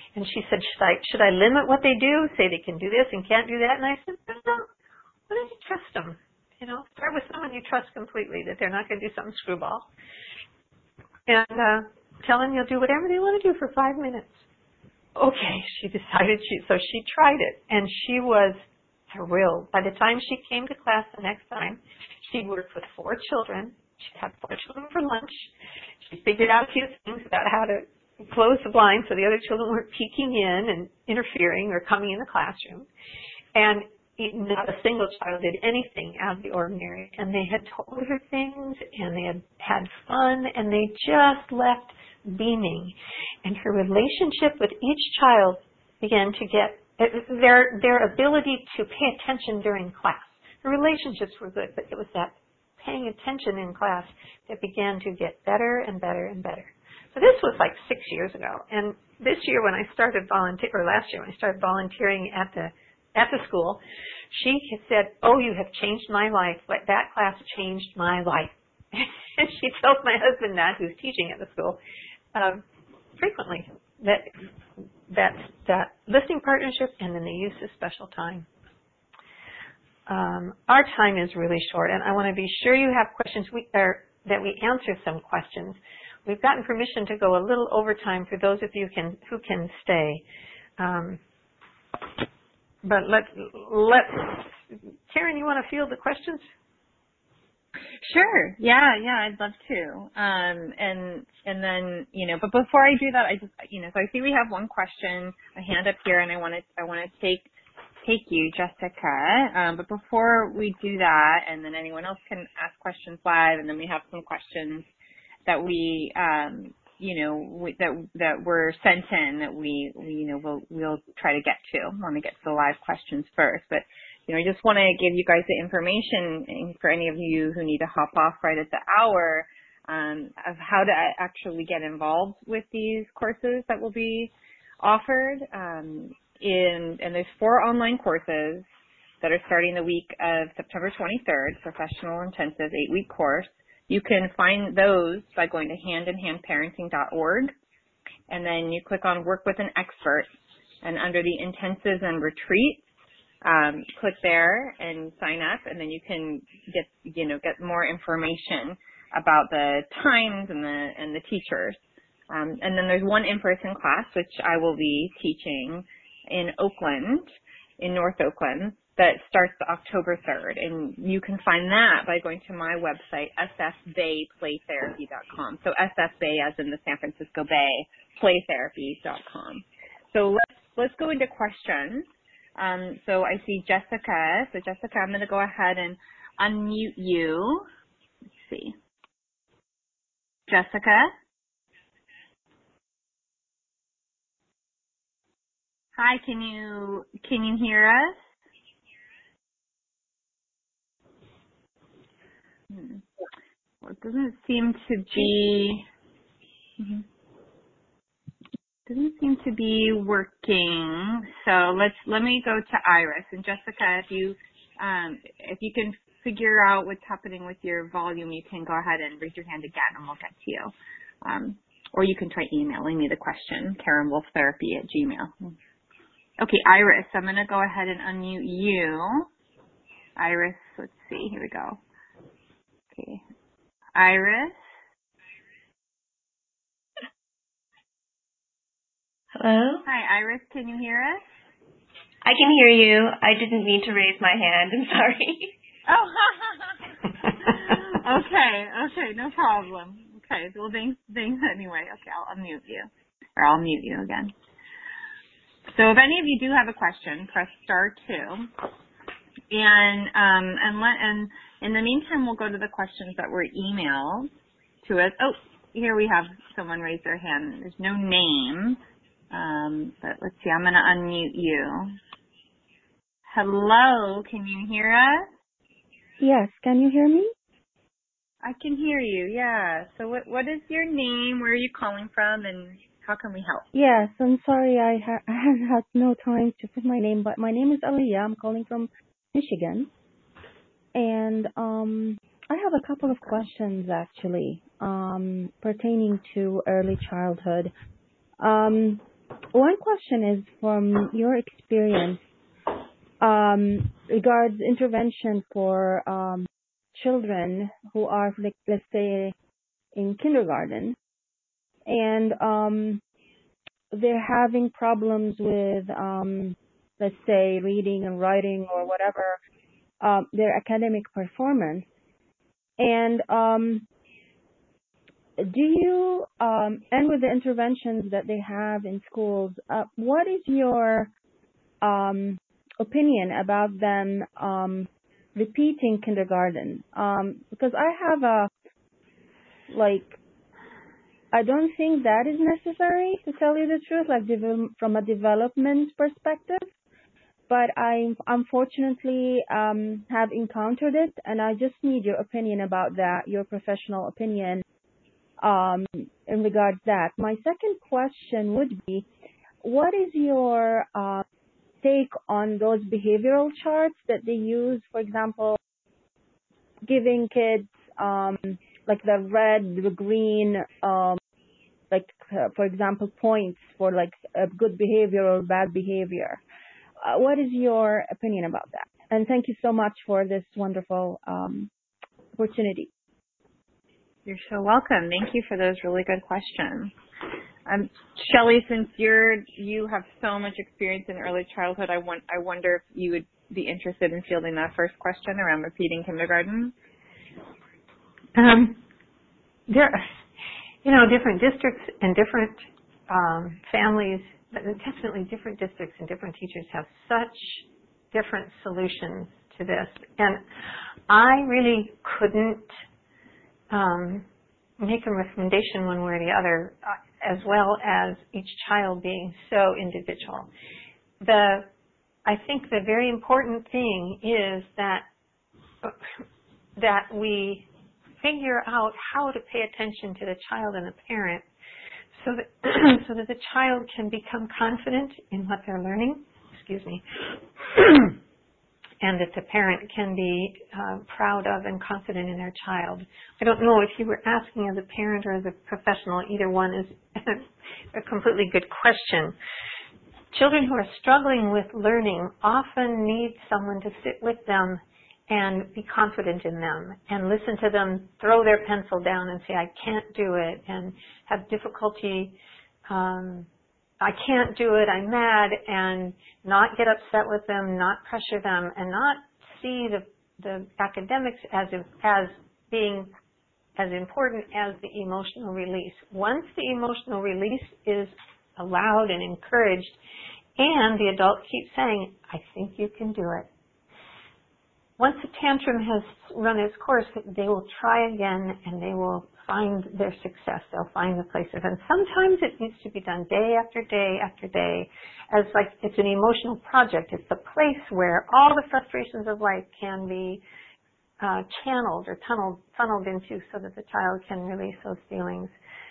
And she said, should I limit what they do? Say they can do this and can't do that? And I said, no, why don't you trust them? Start with someone you trust completely, that they're not going to do something screwball. And tell them you'll do whatever they want to do for 5 minutes. Okay, she decided so she tried it, and she was thrilled. By the time she came to class the next time, she'd worked with 4 children. She'd had 4 children for lunch. She figured out a few things about how to close the blinds so the other children weren't peeking in and interfering or coming in the classroom. And not a single child did anything out of the ordinary. And they had told her things, and they had fun, and they just left beaming. And her relationship with each child began to get their ability to pay attention during class. The relationships were good, but it was that paying attention in class that began to get better and better and better. So this was like 6 years ago. And this year when I started last year when I started volunteering at the school, she said, "Oh, you have changed my life. That class changed my life." And she tells my husband that, who's teaching at the school, frequently, that listening partnership and then the use of special time. Our time is really short, and I want to be sure you have questions that we answer some questions. We've gotten permission to go a little overtime for those of you who can stay. But let's Karen, you want to field the questions?
Sure. Yeah, I'd love to. And then, but before I do that, I just, so I see we have one question, a hand up here, and I want to take you, Jessica. But before we do that, and then anyone else can ask questions live, and then we have some questions that we, that were sent in that we'll try to get to. I want to get to the live questions first, but I just want to give you guys the information for any of you who need to hop off right at the hour of how to actually get involved with these courses that will be offered. And there's 4 online courses that are starting the week of September 23rd, professional intensive 8-week course. You can find those by going to handinhandparenting.org, and then you click on Work with an Expert, and under the intensives and retreats, click there and sign up, and then you can get more information about the times and the teachers. And then there's one in-person class which I will be teaching in Oakland, in North Oakland, that starts October 3rd, and you can find that by going to my website, sfbayplaytherapy.com. So sfbay as in the San Francisco Bay, playtherapy.com. So let's go into questions. So I see Jessica. So Jessica, I'm going to go ahead and unmute you. Let's see. Jessica? Hi, can you hear us? Well, it doesn't seem to be working. So let me go to Iris. And Jessica, if you can figure out what's happening with your volume, you can go ahead and raise your hand again, and we'll get to you. Or you can try emailing me the question, KarenWolfTherapy@gmail.com. Okay, Iris, I'm going to go ahead and unmute you. Iris, let's see. Here we go. Okay. Iris?
Hello?
Hi, Iris. Can you hear us?
I can hear you. I didn't mean to raise my hand. I'm sorry.
Oh, okay, no problem. Okay, well, thanks anyway. Okay, I'll unmute you. Or I'll mute you again. So if any of you do have a question, press star 2. And in the meantime, we'll go to the questions that were emailed to us. Oh, here we have someone raise their hand. There's no name, but let's see. I'm going to unmute you. Hello, can you hear us?
Yes, can you hear me?
I can hear you, yeah. So what is your name? Where are you calling from, and how can we help?
Yes, I'm sorry I had no time to put my name, but my name is Aliyah. I'm calling from Michigan. And I have a couple of questions actually pertaining to early childhood. one question is from your experience regards intervention for children who are, like, let's say, in kindergarten, and they're having problems with, let's say, reading and writing or whatever, their academic performance. And do you, and with the interventions that they have in schools, what is your opinion about them repeating kindergarten? Because I have I don't think that is necessary, to tell you the truth, like from a development perspective. But I unfortunately have encountered it, and I just need your opinion about that, your professional opinion in regards to that. My second question would be, what is your take on those behavioral charts that they use, for example, giving kids like the red, the green, for example, points for like good behavior or bad behavior? What is your opinion about that? And thank you so much for this wonderful opportunity.
You're so welcome. Thank you for those really good questions. Shelley, since you have so much experience in early childhood, I wonder if you would be interested in fielding that first question around repeating kindergarten.
There, different districts and different families, but definitely different districts and different teachers have such different solutions to this. And I really couldn't make a recommendation one way or the other, as well as each child being so individual. I think the very important thing is that we figure out how to pay attention to the child and the parent so that the child can become confident in what they're learning, and that the parent can be proud of and confident in their child. I don't know if you were asking as a parent or as a professional, either one is a completely good question. Children who are struggling with learning often need someone to sit with them and be confident in them and listen to them throw their pencil down and say, I can't do it, and have difficulty, I can't do it, I'm mad, and not get upset with them, not pressure them, and not see the academics as being as important as the emotional release. Once the emotional release is allowed and encouraged, and the adult keeps saying, I think you can do it. Once the tantrum has run its course, they will try again and they will find their success. They'll find the place of it. And sometimes it needs to be done day after day after day, as like it's an emotional project. It's the place where all the frustrations of life can be channeled or funneled into so that the child can release those feelings.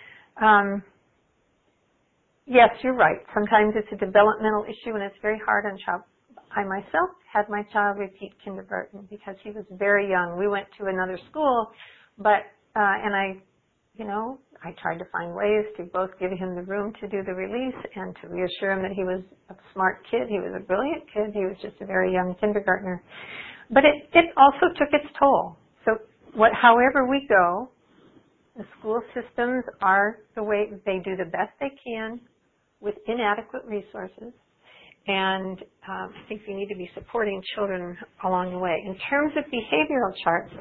Yes, you're right. Sometimes it's a developmental issue and it's very hard on child. I myself had my child repeat kindergarten because he was very young. We went to another school, but and I tried to find ways to both give him the room to do the release and to reassure him that he was a smart kid. He was a brilliant kid. He was just a very young kindergartner. But it also took its toll. So however we go, the school systems are the way they do the best they can with inadequate resources. And I think we need to be supporting children along the way. In terms of behavioral charts,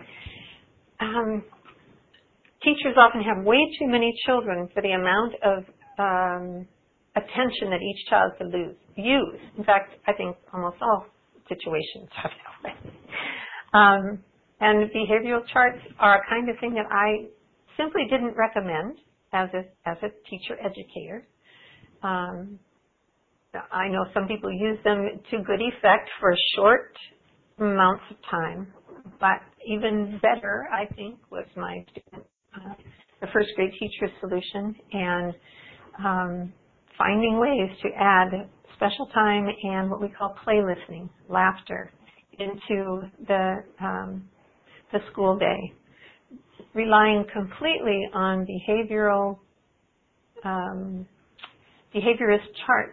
teachers often have way too many children for the amount of attention that each child could use. In fact, I think almost all situations are that way. And behavioral charts are a kind of thing that I simply didn't recommend as a teacher educator. I know some people use them to good effect for short amounts of time, but even better, I think, was my the first grade teacher's solution, and finding ways to add special time and what we call play listening, laughter, into the school day, relying completely on behavioral behaviorist charts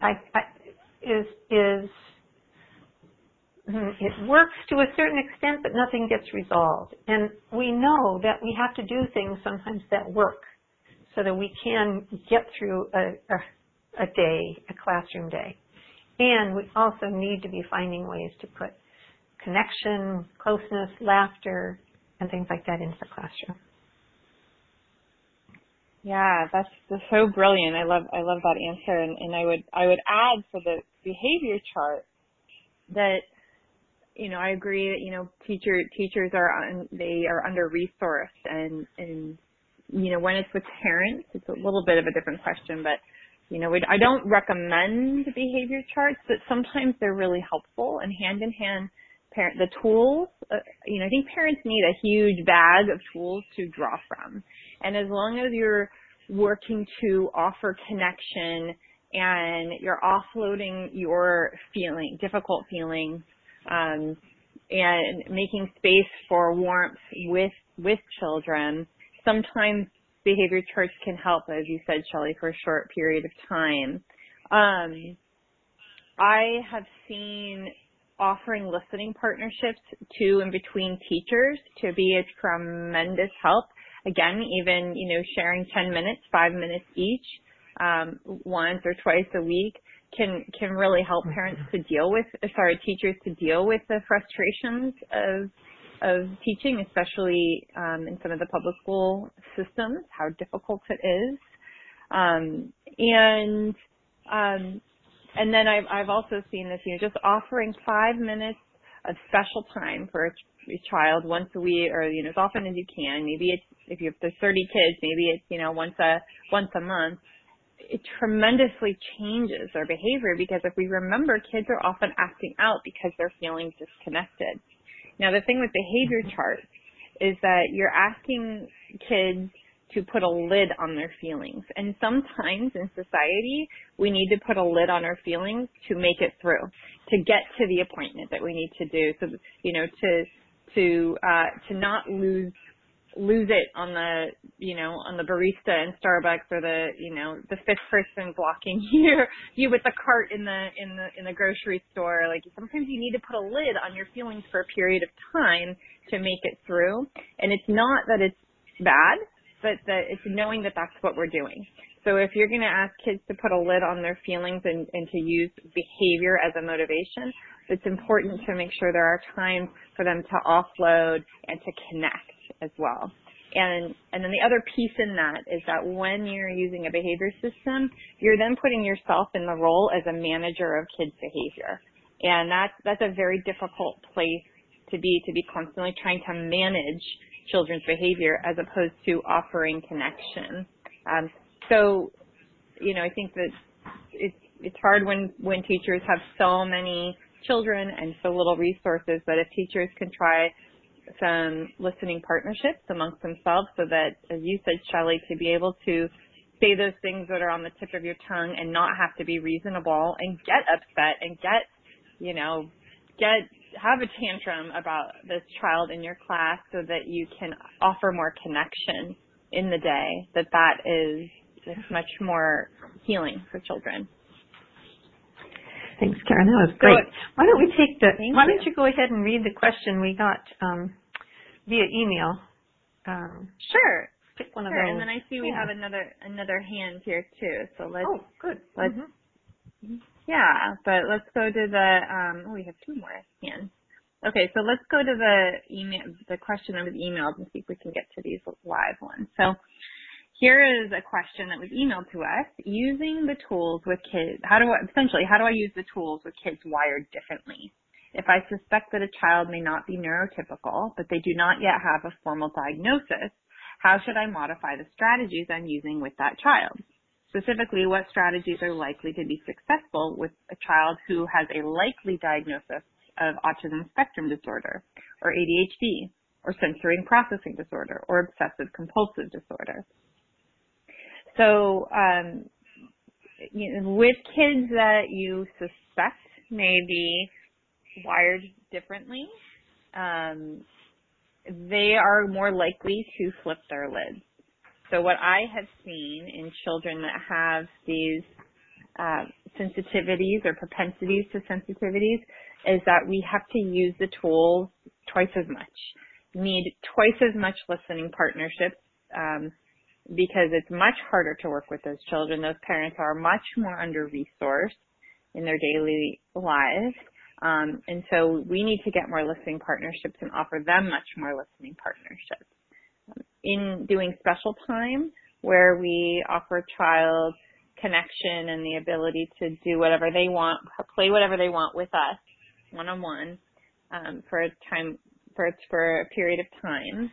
it works to a certain extent, but nothing gets resolved. And we know that we have to do things sometimes that work so that we can get through a day, a classroom day. And we also need to be finding ways to put connection, closeness, laughter, and things like that into the classroom.
Yeah, that's so brilliant. I love that answer, and I would add for the behavior chart that, you know, I agree that, you know, teachers are under resourced, and you know, when it's with parents, it's a little bit of a different question, but you know, I don't recommend behavior charts, but sometimes they're really helpful, and hand in hand, the tools, you know, I think parents need a huge bag of tools to draw from. And as long as you're working to offer connection and you're offloading your difficult feelings, and making space for warmth with children, sometimes behavior charts can help, as you said, Shelley, for a short period of time. I have seen offering listening partnerships to and between teachers to be a tremendous help. Again, even, you know, sharing 10 minutes, 5 minutes each, once or twice a week can really help teachers to deal with the frustrations of teaching, especially in some of the public school systems, how difficult it is. And then I've also seen this, you know, just offering 5 minutes of special time for a child once a week, or, you know, as often as you can. Maybe it's, if there's 30 kids, maybe it's, you know, once a month. It tremendously changes their behavior, because if we remember, kids are often acting out because they're feeling disconnected. Now, the thing with behavior charts is that you're asking kids to put a lid on their feelings. And sometimes in society, we need to put a lid on our feelings to make it through, to get to the appointment that we need to do. So, you know, to not lose it on the, you know, on the barista in Starbucks, or the, you know, the fifth person blocking you with the cart in the grocery store. Like, sometimes you need to put a lid on your feelings for a period of time to make it through. And it's not that it's bad, but that it's knowing that that's what we're doing. So if you're going to ask kids to put a lid on their feelings and to use behavior as a motivation, it's important to make sure there are times for them to offload and to connect as well. And then the other piece in that is that when you're using a behavior system, you're then putting yourself in the role as a manager of kids' behavior. And that's a very difficult place to be constantly trying to manage children's behavior as opposed to offering connection. So, you know, I think that it's hard when teachers have so many children and so little resources, but if teachers can try some listening partnerships amongst themselves, so that, as you said, Shelley, to be able to say those things that are on the tip of your tongue and not have to be reasonable and get upset and have a tantrum about this child in your class, so that you can offer more connection in the day, that is much more healing for children.
Thanks, Karen. That was great. Why don't you go ahead and read the question we got via email?
Sure.
Pick one of those.
And then I see we have another hand here too. So let's.
Oh, good.
Yeah, but let's go to the. We have two more hands. Okay, so let's go to the email. The question that was emailed, and see if we can get to these live ones. So here is a question that was emailed to us. Using the tools with kids, how do I use the tools with kids wired differently? If I suspect that a child may not be neurotypical, but they do not yet have a formal diagnosis, how should I modify the strategies I'm using with that child? Specifically, what strategies are likely to be successful with a child who has a likely diagnosis of autism spectrum disorder, or ADHD, or sensory processing disorder, or obsessive compulsive disorder? So, with kids that you suspect may be wired differently, they are more likely to flip their lids. So what I have seen in children that have these sensitivities or propensities to sensitivities is that we have to use the tools twice as much. Need twice as much listening partnerships because it's much harder to work with those children. Those parents are much more under-resourced in their daily lives. And so we need to get more listening partnerships and offer them much more listening partnerships. In doing special time where we offer a child connection and the ability to do whatever they want, play whatever they want with us one-on-one for a period of time.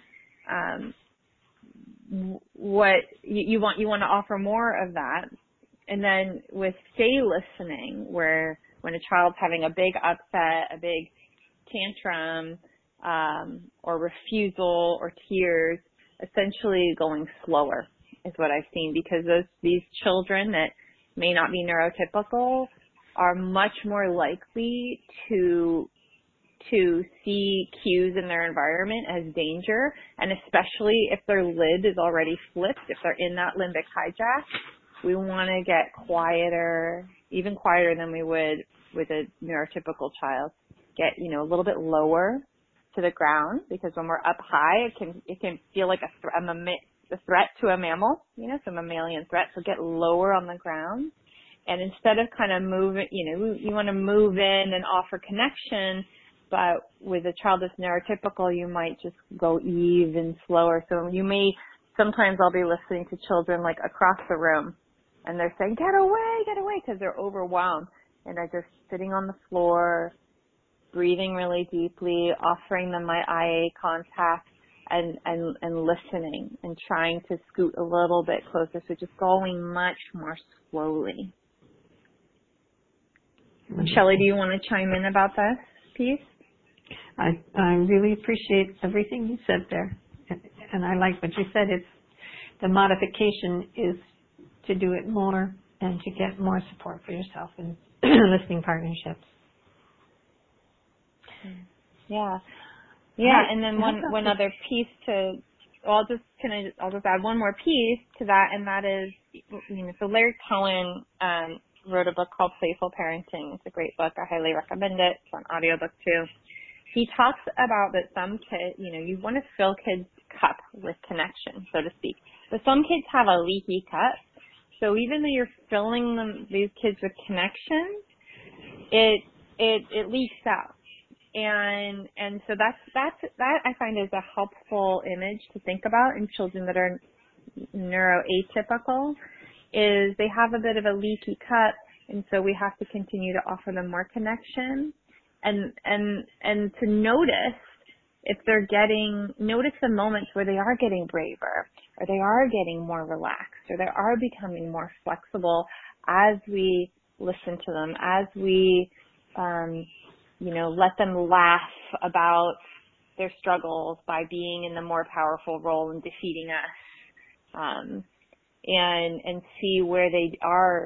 What you want to offer more of that. And then with stay listening, where when a child's having a big upset, a big tantrum, or refusal or tears, essentially going slower is what I've seen, because these children that may not be neurotypical are much more likely to see cues in their environment as danger, and especially if their lid is already flipped, if they're in that limbic hijack, we want to get quieter, even quieter than we would with a neurotypical child. Get, a little bit lower to the ground, because when we're up high, it can feel like a threat to a mammal, so mammalian threat. So get lower on the ground, and instead of kind of moving, you want to move in and offer connection. But with a child that's neurotypical, you might just go even slower. So sometimes I'll be listening to children like across the room, and they're saying, get away, because they're overwhelmed. And I'm just sitting on the floor, breathing really deeply, offering them my eye contact, and listening and trying to scoot a little bit closer. So just going much more slowly. Shelley, do you want to chime in about this piece?
I really appreciate everything you said there. And I like what you said. The modification is to do it more and to get more support for yourself in listening partnerships.
Yeah. And then one other piece I'll just add one more piece to that, and that is, so Larry Cohen wrote a book called Playful Parenting. It's a great book. I highly recommend it. It's on audiobook too. He talks about that some kids, you want to fill kids' cup with connection, so to speak. But some kids have a leaky cup. So even though you're filling these kids with connection, it leaks out. And so that I find is a helpful image to think about in children that are neuroatypical, is they have a bit of a leaky cup, and so we have to continue to offer them more connection, and to notice if they're notice the moments where they are getting braver, or they are getting more relaxed, or they are becoming more flexible as we listen to them, as we let them laugh about their struggles by being in the more powerful role and defeating us, and see where they are,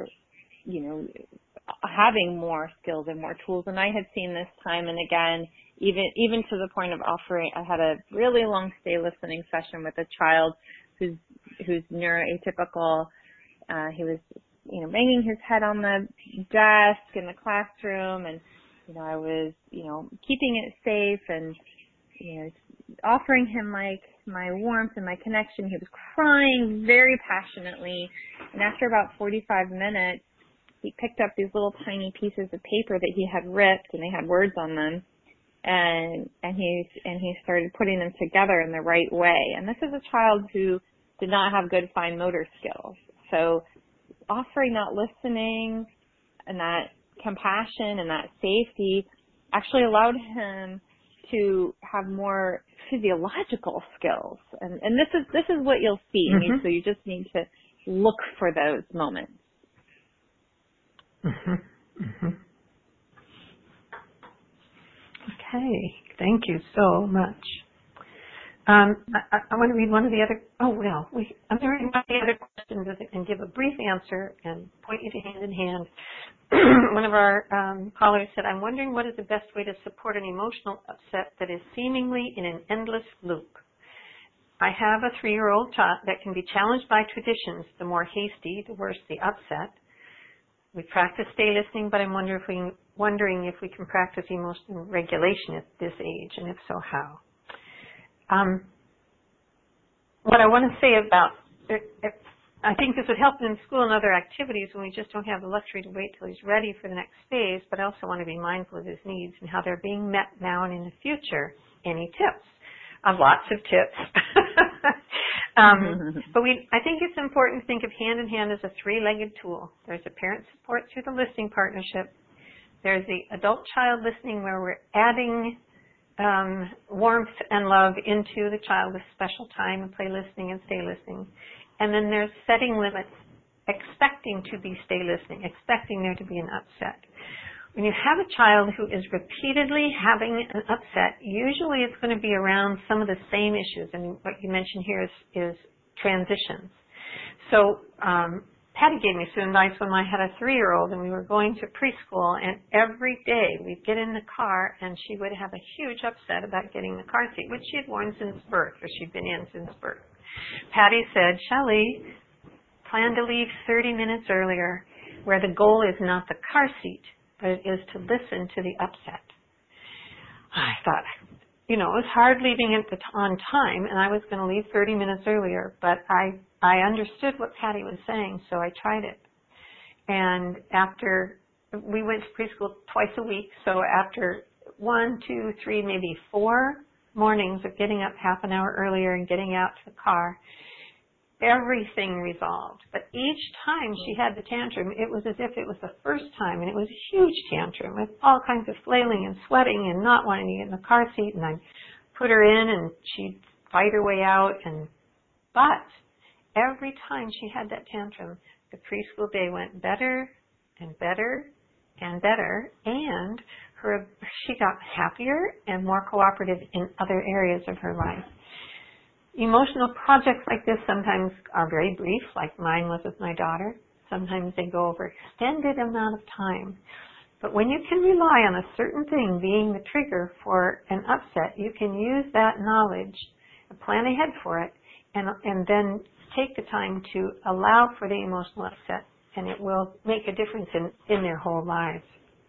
having more skills and more tools. And I have seen this time and again, even to the point of offering. I had a really long stay listening session with a child who's neuroatypical. He was, banging his head on the desk in the classroom, and I was, keeping it safe and, offering him like my warmth and my connection. He was crying very passionately. And after about 45 minutes, he picked up these little tiny pieces of paper that he had ripped, and they had words on them. And he started putting them together in the right way. And this is a child who did not have good fine motor skills. So offering that listening and that compassion and that safety actually allowed him to have more physiological skills, and this is what you'll see.
Mm-hmm.
So you just need to look for those moments.
Okay, thank you so much. I want to read one of the other. I'm going to read one of the other questions and give a brief answer and point you to Hand in Hand. One of our callers said, I'm wondering what is the best way to support an emotional upset that is seemingly in an endless loop. I have a 3-year-old child that can be challenged by traditions. The more hasty, the worse the upset. We practice stay listening, but I'm wondering if we can practice emotional regulation at this age, and if so, how. What I want to say about, I think this would help him in school and other activities when we just don't have the luxury to wait till he's ready for the next phase, but I also want to be mindful of his needs and how they're being met now and in the future. Any tips? Lots of tips. But I think it's important to think of Hand in Hand as a three-legged tool. There's a parent support through the listening partnership. There's the adult-child listening where we're adding warmth and love into the child with special time and play listening and stay listening. And then there's setting limits, expecting to be stay listening, expecting there to be an upset. When you have a child who is repeatedly having an upset, usually it's going to be around some of the same issues. And what you mentioned here is transitions. So Patty gave me some advice when I had a 3-year-old and we were going to preschool, and every day we'd get in the car and she would have a huge upset about getting the car seat, which she had worn since birth, or she'd been in since birth. Patty said, Shelley, plan to leave 30 minutes earlier, where the goal is not the car seat, but it is to listen to the upset. I thought, it was hard leaving it on time, and I was going to leave 30 minutes earlier, but I understood what Patty was saying, so I tried it. And we went to preschool twice a week, so after 1, 2, 3, maybe 4 mornings of getting up half an hour earlier and getting out to the car, everything resolved. But each time she had the tantrum, it was as if it was the first time, and it was a huge tantrum with all kinds of flailing and sweating and not wanting to get in the car seat, and I'd put her in and she'd fight her way out. But every time she had that tantrum, the preschool day went better and better and better, and she got happier and more cooperative in other areas of her life. Emotional projects like this sometimes are very brief, like mine was with my daughter. Sometimes they go over extended amount of time. But when you can rely on a certain thing being the trigger for an upset, you can use that knowledge, plan ahead for it, and then take the time to allow for the emotional upset, and it will make a difference in their whole lives.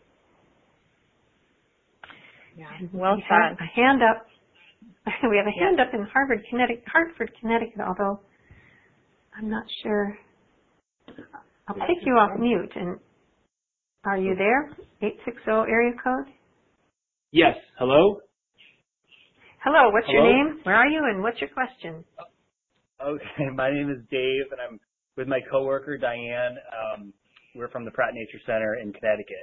Yeah, well said.
A hand up. We have a hand up in Hartford, Connecticut, although I'm not sure. I'll take you off mute. And are you there? 860 area code?
Yes. Hello?
Hello. What's your name? Where are you? And what's your question?
Okay. My name is Dave, and I'm with my coworker, Diane. We're from the Pratt Nature Center in Connecticut.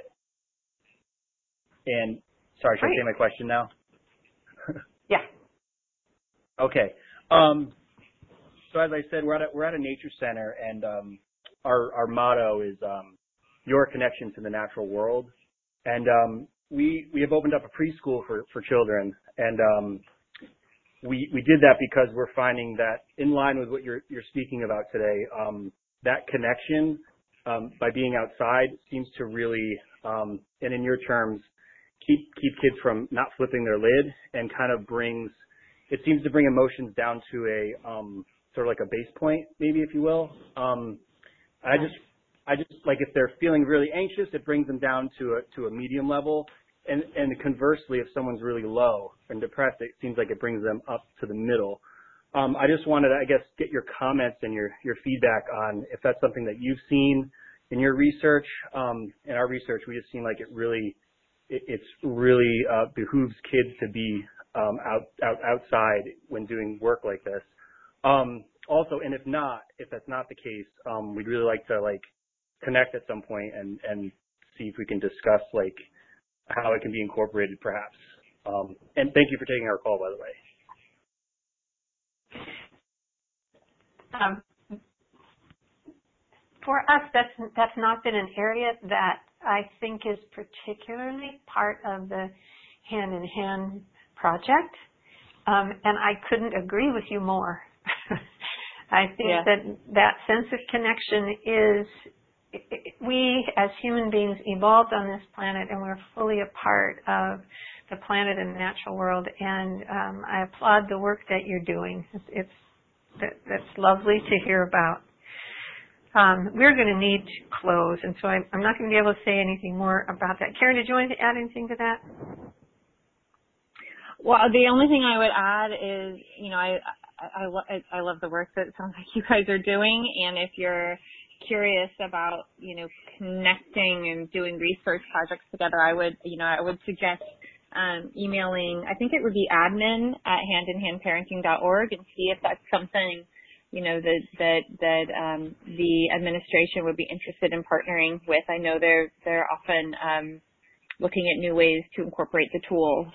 And, sorry, should I say my question now?
Yeah.
Okay. So as I said, we're at a nature center, and our motto is your connection to the natural world. And we have opened up a preschool for children, and we did that because we're finding that in line with what you're speaking about today, that connection by being outside seems to really, and in your terms, keep kids from not flipping their lid, and kind of it seems to bring emotions down to a sort of like a base point, maybe, if you will. I just like, if they're feeling really anxious, it brings them down to a medium level, and conversely, if someone's really low and depressed, it seems like it brings them up to the middle. I just wanted to, I guess, get your comments and your feedback on if that's something that you've seen in your research. In our research, we just seem like it really behooves kids to be outside when doing work like this. Also, and if that's not the case, we'd really like to connect at some point and see if we can discuss how it can be incorporated, perhaps. And thank you for taking our call, by the way.
For us, that's not been an area that I think is particularly part of the Hand in Hand project, and I couldn't agree with you more. I think that sense of connection is, we as human beings evolved on this planet, and we're fully a part of the planet and the natural world, and I applaud the work that you're doing. That's lovely to hear about. We're going to need to close, and so I'm not going to be able to say anything more about that. Karen, did you want to add anything to that?
Well, the only thing I would add is, I love the work that it sounds like you guys are doing, and if you're curious about, connecting and doing research projects together, I would suggest emailing, I think it would be admin@handinhandparenting.org, and see if that's something, that the administration would be interested in partnering with. I know they're often looking at new ways to incorporate the tools.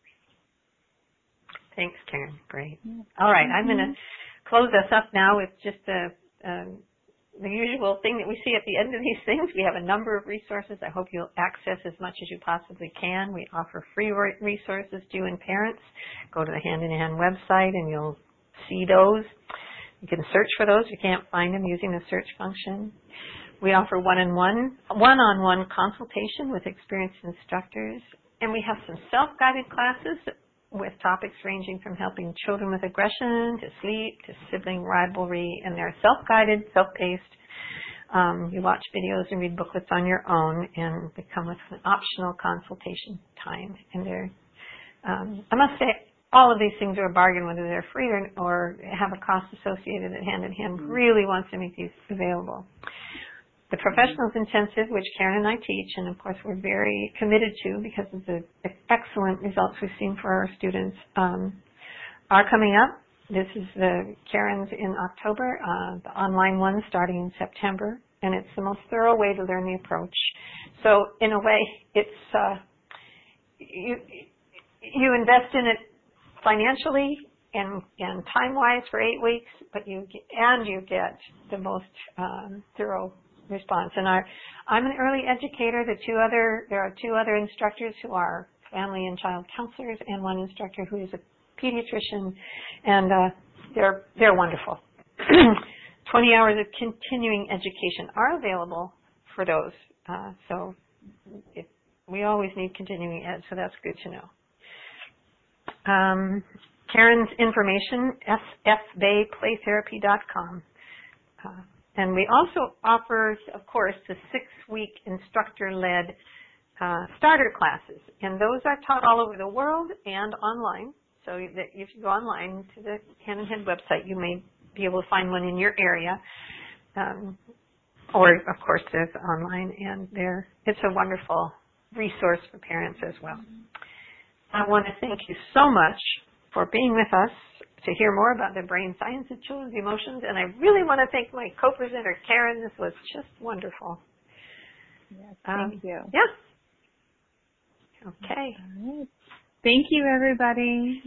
Thanks, Karen. Great. All right, I'm going to close us up now with just the usual thing that we see at the end of these things. We have a number of resources. I hope you'll access as much as you possibly can. We offer free resources to you and parents. Go to the Hand in Hand website and you'll see those. You can search for those. You can't find them using the search function. We offer one-on-one consultation with experienced instructors. And we have some self-guided classes with topics ranging from helping children with aggression to sleep to sibling rivalry. And they're self-guided, self-paced. You watch videos and read booklets on your own, and they come with an optional consultation time. And they're, I must say, all of these things are a bargain, whether they're free or have a cost associated. That Hand in Hand really wants to make these available. The Professionals Intensive, which Karen and I teach, and of course we're very committed to because of the excellent results we've seen for our students, are coming up. This is Karen's in October, the online one starting in September, and it's the most thorough way to learn the approach. So in a way, it's you invest in it financially and time-wise for 8 weeks, but you get the most thorough response. And I'm an early educator. There are 2 other instructors who are family and child counselors, and 1 instructor who is a pediatrician, and they're wonderful. 20 hours of continuing education are available for those. So we always need continuing ed, so that's good to know. Karen's information, sfbayplaytherapy.com. And we also offer, of course, the 6-week instructor-led starter classes. And those are taught all over the world and online. So that if you go online to the Hand in Hand website, you may be able to find one in your area. Or, of course, there's online. And it's a wonderful resource for parents as well. I want to thank you so much for being with us to hear more about the brain science of children's emotions. And I really want to thank my co-presenter, Karen. This was just wonderful.
Yes, thank you.
Yeah. Okay.
All right. Thank you, everybody.